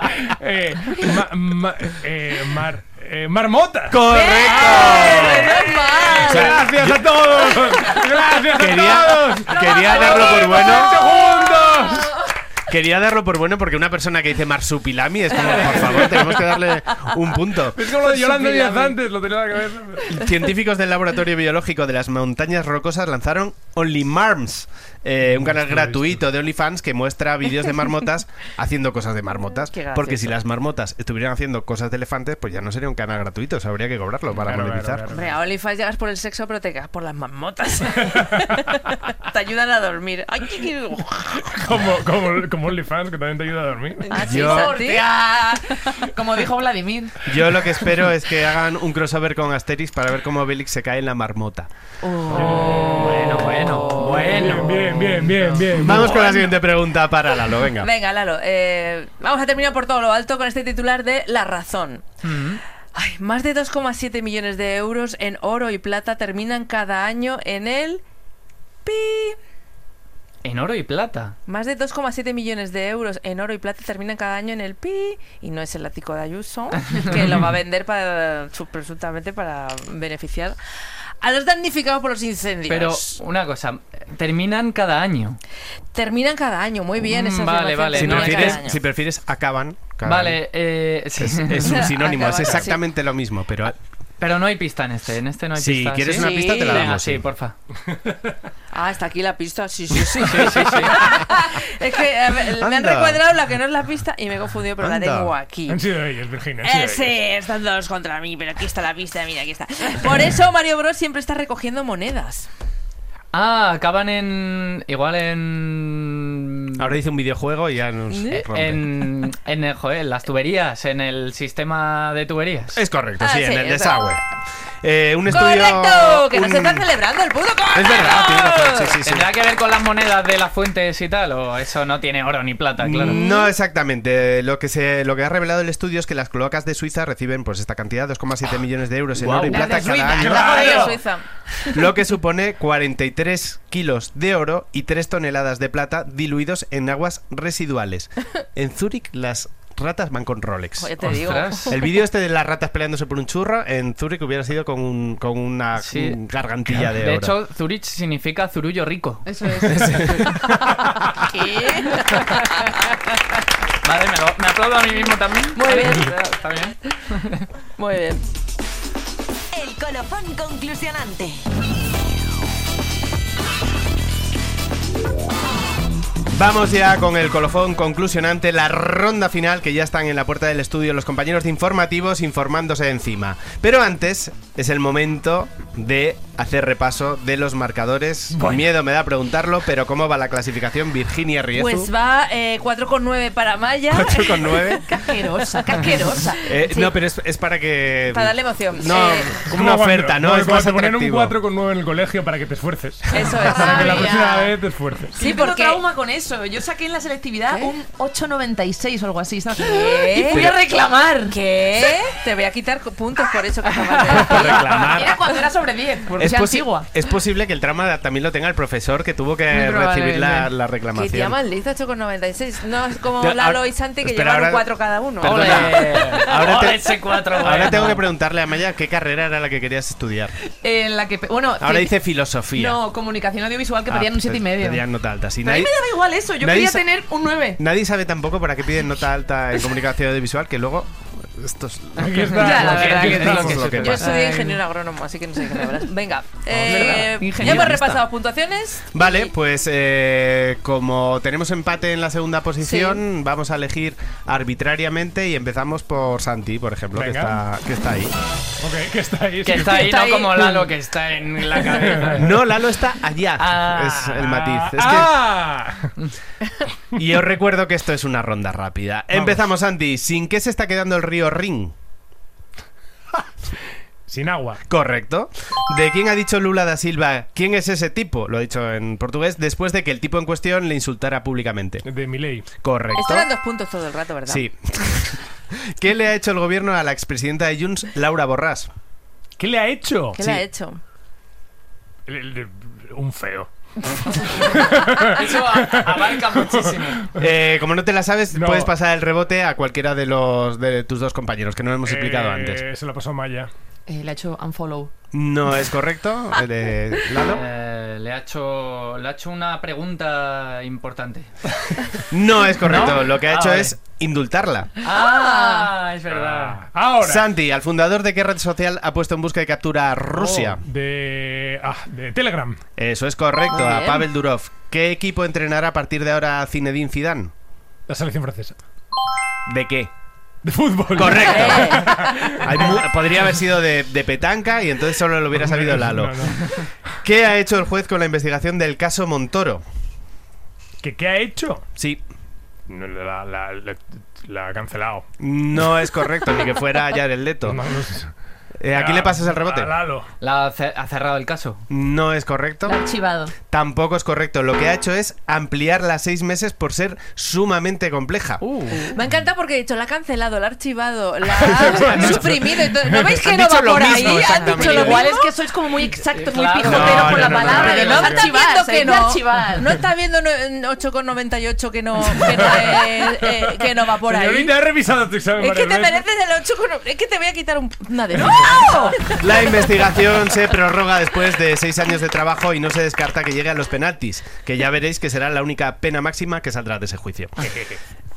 Marmota. ¡Correcto! O sea, Gracias a todos. Gracias Quería- a todos. quería darlo por bueno. Segundos. Quería darlo por bueno porque una persona que dice marsupilami es como, por favor, tenemos que darle un punto. Es como lo de Yolanda Díaz antes, lo tenía en la cabeza. Científicos del Laboratorio Biológico de las Montañas Rocosas lanzaron OnlyMarms, un canal gratuito de OnlyFans que muestra vídeos de marmotas haciendo cosas de marmotas. Qué gracioso. Porque si las marmotas estuvieran haciendo cosas de elefantes, pues ya no sería un canal gratuito, o sea, habría que cobrarlo para Claro, monetizar. claro, Hombre, a OnlyFans llegas por el sexo, pero te quedas por las marmotas. Te ayudan a dormir. Ay, qué... Como OnlyFans, que también te ayuda a dormir. Ah, sí, Yo- Santi. Como dijo Vladimir. Yo lo que espero es que hagan un crossover con Asterix para ver cómo Obelix se cae en la marmota. Bueno. Bien. Vamos con la siguiente pregunta para Lalo, venga. Venga, Lalo, vamos a terminar por todo lo alto con este titular de La Razón. Ay, más de 2,7 millones de euros en oro y plata terminan cada año en el... pi. En oro y plata. Más de 2,7 millones de euros en oro y plata terminan cada año en el pi. Y no es el ático de Ayuso, que lo va a vender presuntamente para beneficiar a los damnificados por los incendios. Pero una cosa, terminan cada año. Terminan cada año, muy bien esa Vale, afirmación, vale, Si terminan no, cada prefieres, año. si prefieres, acaban. cada Vale, sí. año. Es un sinónimo, es Acaban, exactamente lo mismo, pero Pero no hay pista en este no hay pista. Si quieres una pista te la Venga, damos. sí, porfa. Ah, está aquí la pista. Sí. Sí. Es que a ver, me han Anda. recuadrado la que no es la pista y me he confundido, pero Anda. la tengo aquí. Han sido ellos, Virginia. Han sido Sí, ellos. están todos contra mí, pero aquí está la pista, mira, aquí está. Por eso Mario Bros siempre está recogiendo monedas. Acaban en... Igual en... Ahora dice un videojuego y ya nos rompe. en las tuberías, en el sistema de tuberías. Es correcto, Ah, sí, sí, en el es desagüe. Un estudio... ¡Correcto! Que nos un- están celebrando el puto correcto. Es verdad, tienes razón, sí. ¿Tendrá que ver con las monedas de las fuentes y tal? ¿O eso no tiene oro ni plata, claro? No exactamente. Lo que ha revelado el estudio es que las cloacas de Suiza reciben pues esta cantidad, 2,7 millones de euros en oro y Las plata de Suiza, cada año. la jodida ¡Claro! Suiza. Lo que supone 43 kilos de oro y 3 toneladas de plata diluidos en aguas residuales. En Zúrich las ratas van con Rolex. Joder, te digo. Ostras. El vídeo este de las ratas peleándose por un churro en Zúrich hubiera sido con una Sí. gargantilla de oro. De hecho, Zurich significa zurullo rico. Eso es. ¿Qué? Vale, me aplaudo a mí mismo también. Muy bien. Está bien. Muy bien. El colofón conclusionante. Vamos ya con el colofón conclusionante, la ronda final, que ya están en la puerta del estudio los compañeros de informativos informándose encima. Pero antes es el momento de hacer repaso de los marcadores. Miedo me da preguntarlo, pero ¿cómo va la clasificación, Virginia Riezu? Pues va 4,9 para Maya. 8,9. Casquerosa, casquerosa. Sí. No, pero es para que... Para darle emoción. No, como Como una cuando- oferta, ¿no? como Es cuando más te ponen un atractivo. 4,9 en el colegio para que te esfuerces. Eso es. Para que la Ay, próxima ya. vez te esfuerces. Sí, Yo tengo porque... trauma con eso. Yo saqué en la selectividad ¿Qué? un 8,96 o algo así, ¿sabes? ¿Qué? Y fui a reclamar. ¿Qué? Te voy a quitar puntos por eso que acabas de decir. Por reclamar. Era cuando era sobre 10, porque soy antigua. Es posible que el trauma también lo tenga el profesor que tuvo que Muy recibir la Que tía reclamación. maldita 8,96. No es como Ya, Lalo ahora- y Santi que espera, llevan un ahora- 4 cada uno. Perdona. Ahora te- ese 4. Ahora tengo que preguntarle a Maya qué carrera era la que querías estudiar. En la que, bueno, Ahora que- dice filosofía. No, comunicación audiovisual, que Ah, pedían un pues 7,5. pedían nota alta. Sí, Pero a mí nadie, me daba igual eso, yo nadie quería sa- tener un 9. nadie sabe tampoco para qué piden nota alta en comunicación audiovisual, que luego estos... Aquí está. Ya, la aquí verdad que estamos. es lo que Yo pasa. estudié ingeniero agrónomo, así que no sé qué me hablas. Venga, verdad, ya ingeniero. hemos repasado puntuaciones. Vale, pues como tenemos empate en la segunda posición, vamos a elegir arbitrariamente y empezamos por Santi, por ejemplo, que Venga. está ahí. Ok, que está ahí. Que sí. está ahí, Está no ahí. como Lalo, que está en la cabeza. No, Lalo está allá. Ah. Es el matiz. Es que- ¡Ah! Y os recuerdo que esto es una ronda rápida. Empezamos, Santi. ¿Sin qué se está quedando el río Rin? Sin agua. Correcto. ¿De quién ha dicho Lula da Silva? ¿Quién es ese tipo? Lo ha dicho en portugués después de que el tipo en cuestión le insultara públicamente. De Milei. Correcto. Esto eran 2 puntos todo el rato, ¿verdad? Sí. ¿Qué le ha hecho el gobierno a la expresidenta de Junts, Laura Borràs? ¿Qué le ha hecho? ¿Qué Sí. le ha hecho? Un feo. Eso abarca muchísimo. Como no te la sabes, No. puedes pasar el rebote a cualquiera de tus dos compañeros, que no lo hemos explicado antes. Se lo pasó Maya. Le ha hecho unfollow. No es correcto. ¿Lalo? Le ha hecho una pregunta importante. No es correcto. ¿No? Lo que ha Ah, hecho vale. es indultarla. Es verdad. Ahora. Santi, al fundador de qué red social ha puesto en busca de captura a Rusia. De Telegram. Eso es correcto, Muy a bien. Pavel Durov. ¿Qué equipo entrenará a partir de ahora a Zinedine Zidane? La selección francesa. ¿De qué? De fútbol. Correcto. Podría haber sido de petanca y entonces solo lo hubiera sabido Lalo. No. ¿Qué ha hecho el juez con la investigación del caso Montoro? ¿Qué ha hecho? Sí, No, la ha cancelado. no es correcto, ni que fuera Jared Leto. No, no, ¿A quién le pasas el rebote? A Lalo. Ha cerrado el caso. No es correcto. Lo ha archivado. Tampoco es correcto. Lo que ha hecho es ampliarla a 6 meses por ser sumamente compleja. Me encanta porque he dicho, la ha cancelado, la ha archivado, la ha suprimido y todo. ¿No veis que Han no dicho va lo por mismo, ahí? Han exactamente. dicho lo Igual mismo. es que sois como muy exactos, muy Claro. pijoteros No, con la no, no, palabra. no, de no, no no. Está viendo archivar, que se no. dice archivar. No está viendo 8,98 que no va por ahí. Señorita, he revisado tu examen. Es que te varias veces. mereces el 8,9. Es que te voy a quitar una de ¡No! La investigación se prorroga después de 6 años de trabajo y no se descarta que llegue a los penaltis, que ya veréis que será la única pena máxima que saldrá de ese juicio.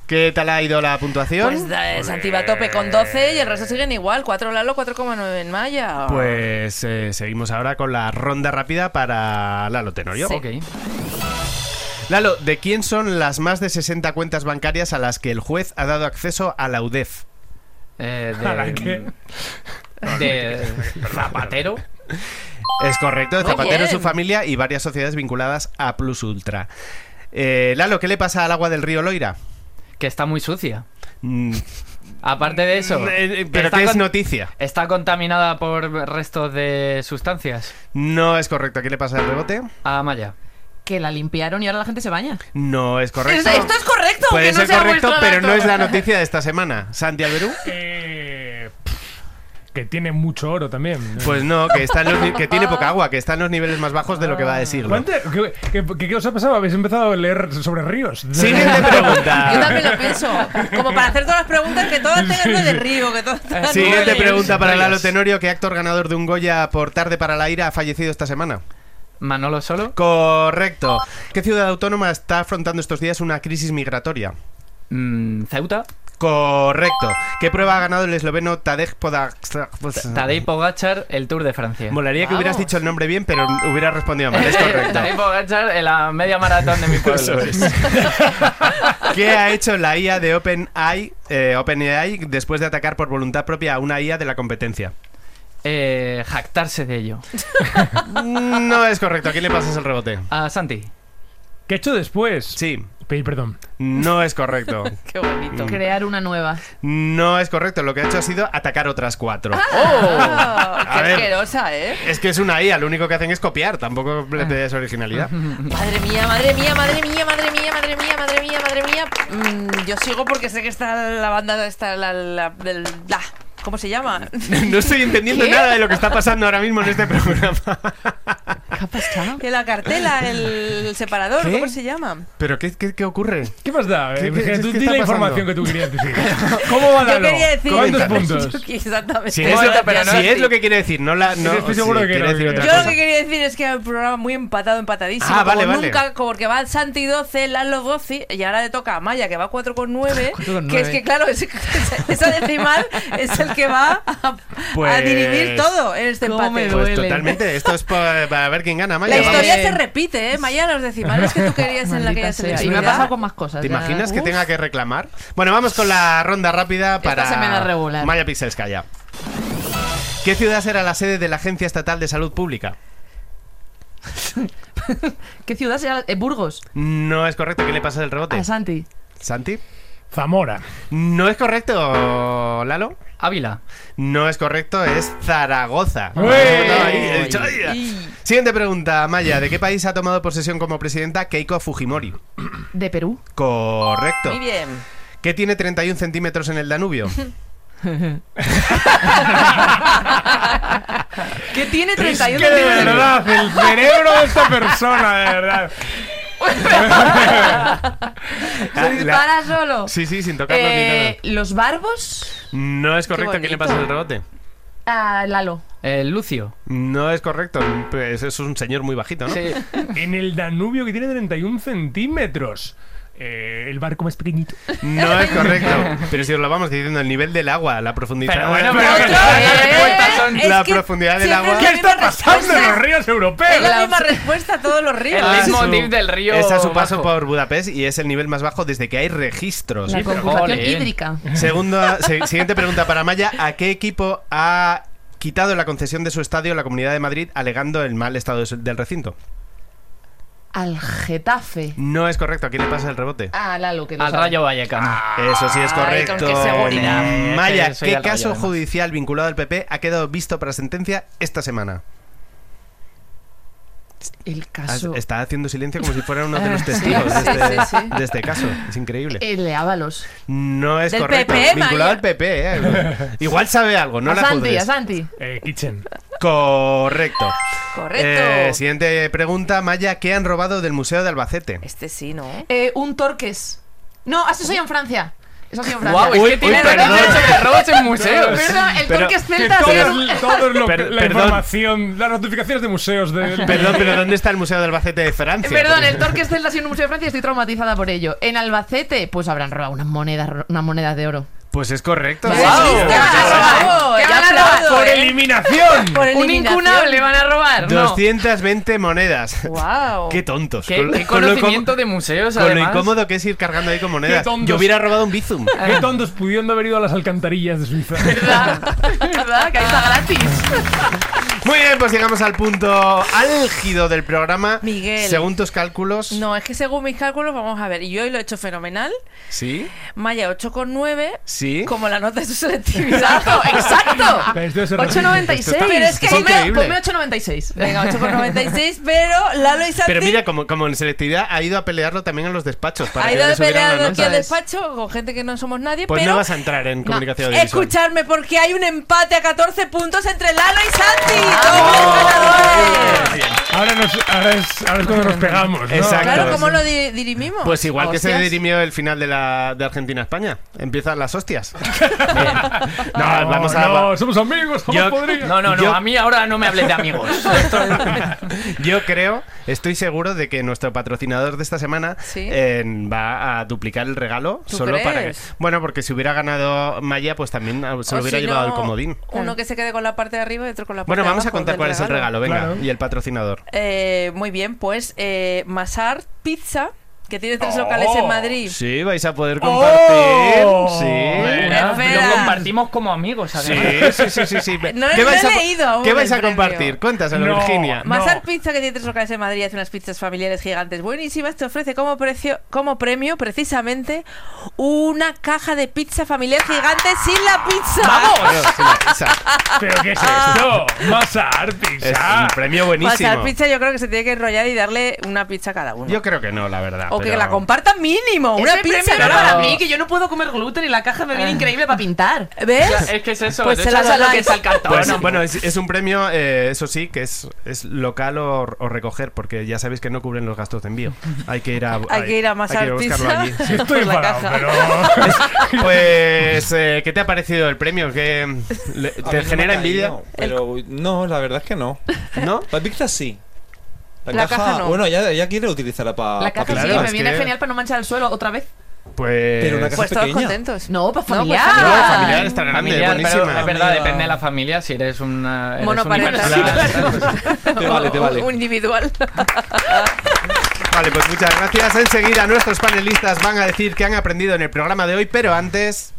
¿Qué tal ha ido la puntuación? Pues Santi va a tope con 12 y el resto siguen igual. 4 Lalo, 4,9 en Maya. Pues seguimos ahora con la ronda rápida para Lalo Tenorio. Sí. Ok. Lalo, ¿de quién son las más de 60 cuentas bancarias a las que el juez ha dado acceso a la UDEF? ¿Para qué? De Zapatero. Es correcto, Muy Zapatero, bien. su familia y varias sociedades vinculadas a Plus Ultra. Lalo, ¿qué le pasa al agua del río Loira? Que está muy sucia. Mm, Aparte de eso. ¿Pero está qué es con- noticia? Está contaminada por restos de sustancias. No es correcto. ¿Qué le pasa al rebote? A Maya. Que la limpiaron y ahora la gente se baña. No es correcto. Esto es correcto. Puede que no ser sea correcto, vuestro pero no dato. es la noticia de esta semana. ¿Santi Alberú? Que tiene mucho oro también. Pues no, que, está en los que tiene poca agua, que está en los niveles más bajos de lo que va a decirlo. ¿Qué os ha pasado? ¿Habéis empezado a leer sobre ríos? Siguiente pregunta. Yo también lo pienso. Como para hacer todas las preguntas, que todas tengan lo de río, que todas tengan Siguiente nueve. pregunta para Lalo Rayos. Tenorio. ¿Qué actor ganador de un Goya por Tarde para la Ira ha fallecido esta semana? Manolo Solo. Correcto. ¿Qué ciudad autónoma está afrontando estos días una crisis migratoria? Ceuta. Correcto. ¿Qué prueba ha ganado el esloveno Tadej Pogačar? Tadej Pogačar, el Tour de Francia. Molaría que hubieras dicho el nombre bien, pero hubieras respondido mal. Es correcto. Tadej Pogačar en la media maratón de mi pueblo. Eso es. ¿Qué ha hecho la IA de OpenAI después de atacar por voluntad propia a una IA de la competencia? Jactarse de ello. No es correcto. ¿A quién le pasas el rebote? A Santi. ¿Qué he hecho después? Sí. Pedir perdón. No es correcto. Qué bonito. Crear una nueva. No es correcto. Lo que ha hecho ha sido atacar otras 4. Ah, A qué ver. asquerosa, ¿eh? Es que es una IA. Lo único que hacen es copiar. Tampoco le pides originalidad. Madre mía, madre mía, madre mía, madre mía, madre mía, madre mía, madre mía. Yo sigo porque sé que está la banda esta, ¿cómo se llama? No estoy entendiendo ¿Qué? nada de lo que está pasando ahora mismo en este programa. ¿Qué ha pasado? Que la cartela, el separador, ¿Qué? ¿cómo se llama? ¿Pero qué ocurre? ¿Qué más da? ¿Qué Tú está di la pasando? información que tú querías decir. ¿Cómo va Yo Lalo? quería decir. ¿Cuántos Yo puntos? Exactamente. Si, Sí, es, bueno, lo, pero no si es- es lo que quiere decir, no la. No, estoy seguro de que quiere no, decir que otra Yo cosa. lo que quería decir es que es un programa muy empatadísimo. Ah, vale, como vale. nunca, porque va Santi 12, Lalo 12, y ahora le toca a Maya, que va 4,9. 4,9. Que es que, claro, esa decimal es el que va a Pues- dirimir todo en este ¿Cómo empate. me Pues duele. totalmente. Esto es para ver quién gana, Maya. La Vamos. historia se repite, ¿eh? Maya, los decimales que tú querías en la que Maldita ya sea. se Y me ha pasado con más cosas. ¿Te ya. imaginas que Uf. tenga que reclamar? Bueno, vamos con la ronda rápida para se me da regular. Maya Pixelskaya. ¿Qué ciudad será la sede de la Agencia Estatal de Salud Pública? ¿Qué ciudad será? Burgos. No es correcto. ¿Qué le pasa del rebote? A Santi. ¿Santi? Zamora. No es correcto, Lalo. Ávila. No es correcto, es Zaragoza. ¡Uy! No, ahí, he dicho, ¡ay! Siguiente pregunta, Maya. ¿De qué país ha tomado posesión como presidenta Keiko Fujimori? De Perú. Correcto. Muy bien. ¿Qué tiene 31 centímetros en el Danubio? ¿Qué tiene Es 31 que de centímetros? verdad, el cerebro de esta persona, de verdad. Se dispara solo. Sí, sí, sin tocarlo ni nada. Los barbos. No es correcto. Qué ¿Quién le bonito. pasa el rebote? A Lalo. Lucio. No es correcto. Pues es un señor muy bajito, ¿no? Sí. En el Danubio, que tiene 31 centímetros. El barco más pequeñito. No es correcto. Pero si os lo vamos diciendo, el nivel del agua, la profundidad. Pero bueno, pero Otro, las respuestas son es la que profundidad del siempre agua. es ¿Qué la está misma pasando en respuesta. los ríos Es europeos? la misma respuesta a todos los ríos. El mismo su- dip del río. Es a su paso bajo. por Budapest y es el nivel más bajo desde que hay registros. La pero conjugación jolín. hídrica. Siguiente pregunta para Maya. ¿A qué equipo ha quitado la concesión de su estadio la Comunidad de Madrid alegando el mal estado del recinto? Al Getafe. No es correcto. ¿A quién le pasa el rebote? A Lalo, que lo Al sabe. Rayo Vallecano. Eso sí es Ay, correcto. con qué seguridad. Maya, Es que soy ¿qué del Rayo, caso además. judicial vinculado al PP ha quedado visto para sentencia esta semana? El caso. Está haciendo silencio como si fuera uno de los Sí, testigos sí, sí. de este caso. Es increíble. El de Ábalos. No es Del correcto. PP, Vinculado Maya. al PP, Igual sabe algo, no a la Santi, juzgues. a Santi. Kitchen. Correcto. Correcto. Siguiente pregunta, Maya. ¿Qué han robado del Museo de Albacete? Este sí, ¿no? Un Torques. No, así soy en Francia. Eso ha sido en Francia. Guau, es que tiene perdón. noticias sobre robos en museos. Perdón, el Pero- Torques Que Celta ha todo, sido... todo la Perdón. información, las notificaciones de museos de... Perdón, pero ¿dónde está el Museo de Albacete de Francia? Perdón, el Torques Celta ha sido en un museo de Francia y estoy traumatizada por ello. En Albacete, pues habrán robado unas monedas de oro. Pues es correcto. ¡Wow! Sí, sí, ¡Bravo! ¿Qué Ya van a aplaudo, robar? ¡Por eliminación! Por Un eliminación. incunable van a robar. No. 220 monedas. ¡Wow! Qué tontos. Qué Con lo conocimiento de museos, con lo además. incómodo que es ir cargando ahí con monedas. Qué tontos. Yo hubiera robado un Bizum. Qué tontos pudiendo haber ido a las alcantarillas de Suiza. ¿Verdad? ¿Verdad? Que ahí está gratis. Muy bien, pues llegamos al punto álgido del programa. Miguel. Según tus cálculos. No, es que según mis cálculos, vamos a ver, y yo hoy lo he hecho fenomenal. ¿Sí? Maya 8,9, ¿Sí? como la nota de su selectividad. ¡Exacto! Pero esto es 8,96. Pero es que es Ponme- increíble. ponme 8,96. Venga, 8,96, pero Lalo y Santi Pero mira, como en selectividad ha ido a pelearlo también en los despachos. Para ha que ido le subieran la peleando nota. aquí al despacho con gente que no somos nadie, Pues pero no vas a entrar en comunicación audiovisual. escuchadme porque hay un empate a 14 puntos entre Lalo y Santi. ¡Todos ganadores! Bien. ahora es cuando nos pegamos, ¿no? Exacto. Claro, ¿cómo lo dirimimos? Pues igual que se Hostias. dirimió el final de Argentina-España. Empiezan las hostias. No, vamos a... no, somos amigos, somos Yo- podridos. No, Yo- a mí ahora no me hables de amigos. Yo creo, estoy seguro de que nuestro patrocinador de esta semana Sí. va a duplicar el regalo. ¿Tú Solo para que... crees? Bueno, porque si hubiera ganado Maya, pues también se lo O hubiera si llevado no, el comodín. Uno que se quede con la parte de arriba y otro con la parte Bueno, de vamos a abajo contar del cuál es el regalo, venga. Claro. Y el patrocinador. Muy bien, pues Masar Pizza, que tiene 3 locales en Madrid. Sí, vais a poder compartir. Oh. Sí. Espera. Lo compartimos como amigos, Sí, además. sí. No- ¿Qué no vais he a, leído aún ¿qué vais el a premio. compartir? Cuéntaselo, No. Virginia. Masar Pizza, que tiene 3 locales en Madrid, hace unas pizzas familiares gigantes buenísimas, te ofrece como premio precisamente una caja de pizza familiar gigante sin la pizza. Claro, sí, la pizza. ¿Pero qué es esto? Masa Es Pizza. un premio buenísimo. Masar Pizza yo creo que se tiene que enrollar y darle una pizza a cada uno. Yo creo que no, la verdad. o que pero- la compartan mínimo, una Ese pizza. premio era ¿no? para mí, que yo no puedo comer gluten y la caja me viene increíble para pintar. ¿Ves? Es que es eso, Pues de se hecho, la es lo que ganáis. es al cartón. Pues, bueno, es un premio, eso sí, que es local o recoger, porque ya sabéis que no cubren los gastos de envío. Hay que ir a, Hay que ir a Masar buscarlo Pizza. allí. Sí. Estoy Por la enfadado, caja. pero... Pues, ¿qué te ha parecido el premio? ¿Qué, A mí ¿Te no me genera ha envidia? caído, pero no, la verdad es que no. ¿No? La pizza sí. La caja no. Bueno, ya quiere utilizarla para. La caja claro, sí, es me viene que- genial para no manchar el suelo otra vez. Pues... Pero una caja Pues todos pequeña. contentos. No, para No, familiar. pues No, familiar. familiar está grande, Familiar, pero buenísima. es verdad, Amiga. depende de la familia. Si eres una. Eres Monoparental. universal, Te vale, te vale. Un individual. Vale, pues muchas gracias. Enseguida nuestros panelistas van a decir qué han aprendido en el programa de hoy, pero antes...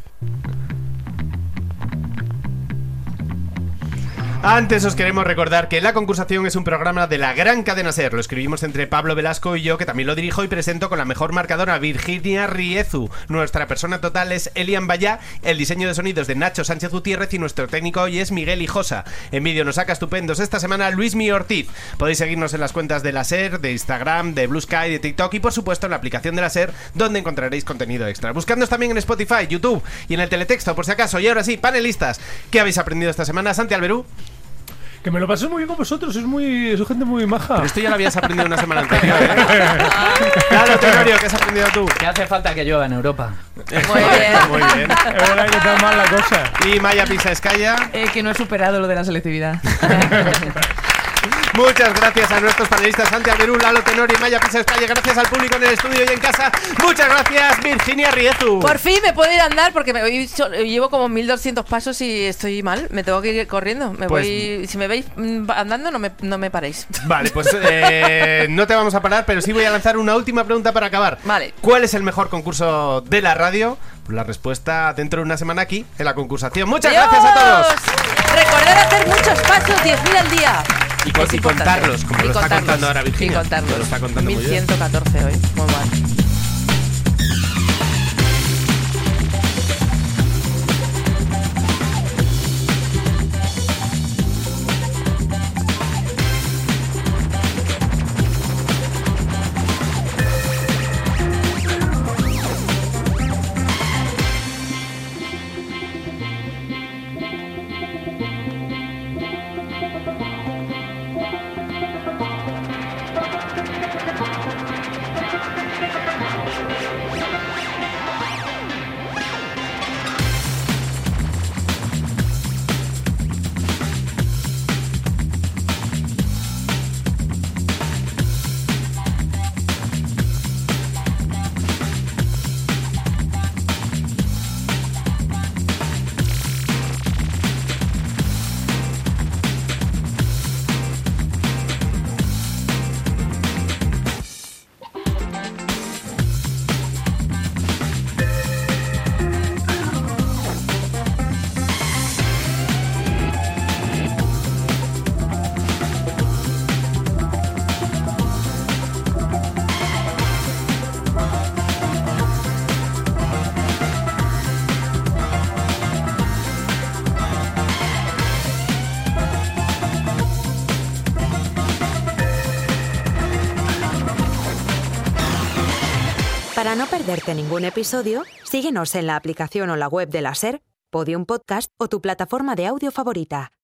Antes os queremos recordar que La Concursación es un programa de la gran cadena SER. Lo escribimos entre Pablo Velasco y yo, que también lo dirijo y presento con la mejor marcadora, Virginia Riezu. Nuestra persona total es Elian Bayá, el diseño de sonidos de Nacho Sánchez Gutiérrez y nuestro técnico hoy es Miguel Hijosa. En vídeo nos saca estupendos esta semana Luismi Ortiz. Podéis seguirnos en las cuentas de la SER, de Instagram, de Blue Sky, de TikTok y por supuesto en la aplicación de la SER, donde encontraréis contenido extra. Buscadnos también en Spotify, YouTube y en el teletexto por si acaso. Y ahora sí, panelistas, ¿qué habéis aprendido esta semana? Santi Alberú. Que me lo pasé muy bien con vosotros, sois gente muy maja. Pero esto ya lo habías aprendido una semana anterior, ¿eh? Claro, Tenorio, ¿qué has aprendido tú? Que hace falta que llueva en Europa. Muy bien. Muy bien. Es verdad que está mal la cosa. Y Maya Pisaeskaya. Que no he superado lo de la selectividad. Muchas gracias a nuestros panelistas Santi Alberú, Lalo Tenorio y Maya Pisaeskaya. Gracias al público en el estudio y en casa. Muchas gracias, Virginia Riezu. Por fin me puedo ir a andar porque llevo como 1200 pasos y estoy mal. Me tengo que ir corriendo. Pues- Si me veis andando, no me paréis. Vale, pues no te vamos a parar, pero sí voy a lanzar una última pregunta para acabar. Vale. ¿Cuál es el mejor concurso de la radio? Pues la respuesta dentro de una semana aquí, en La Concursación. Muchas gracias a todos. Recordad hacer muchos pasos, 10.000 al día. Es Y importante. contarlos, como Y lo está contarlos. contando ahora Virginia. Y contarlos. Lo está contando muy bien. 1114 hoy. Muy mal. Para no perderte ningún episodio, síguenos en la aplicación o la web de la SER, Podium Podcast o tu plataforma de audio favorita.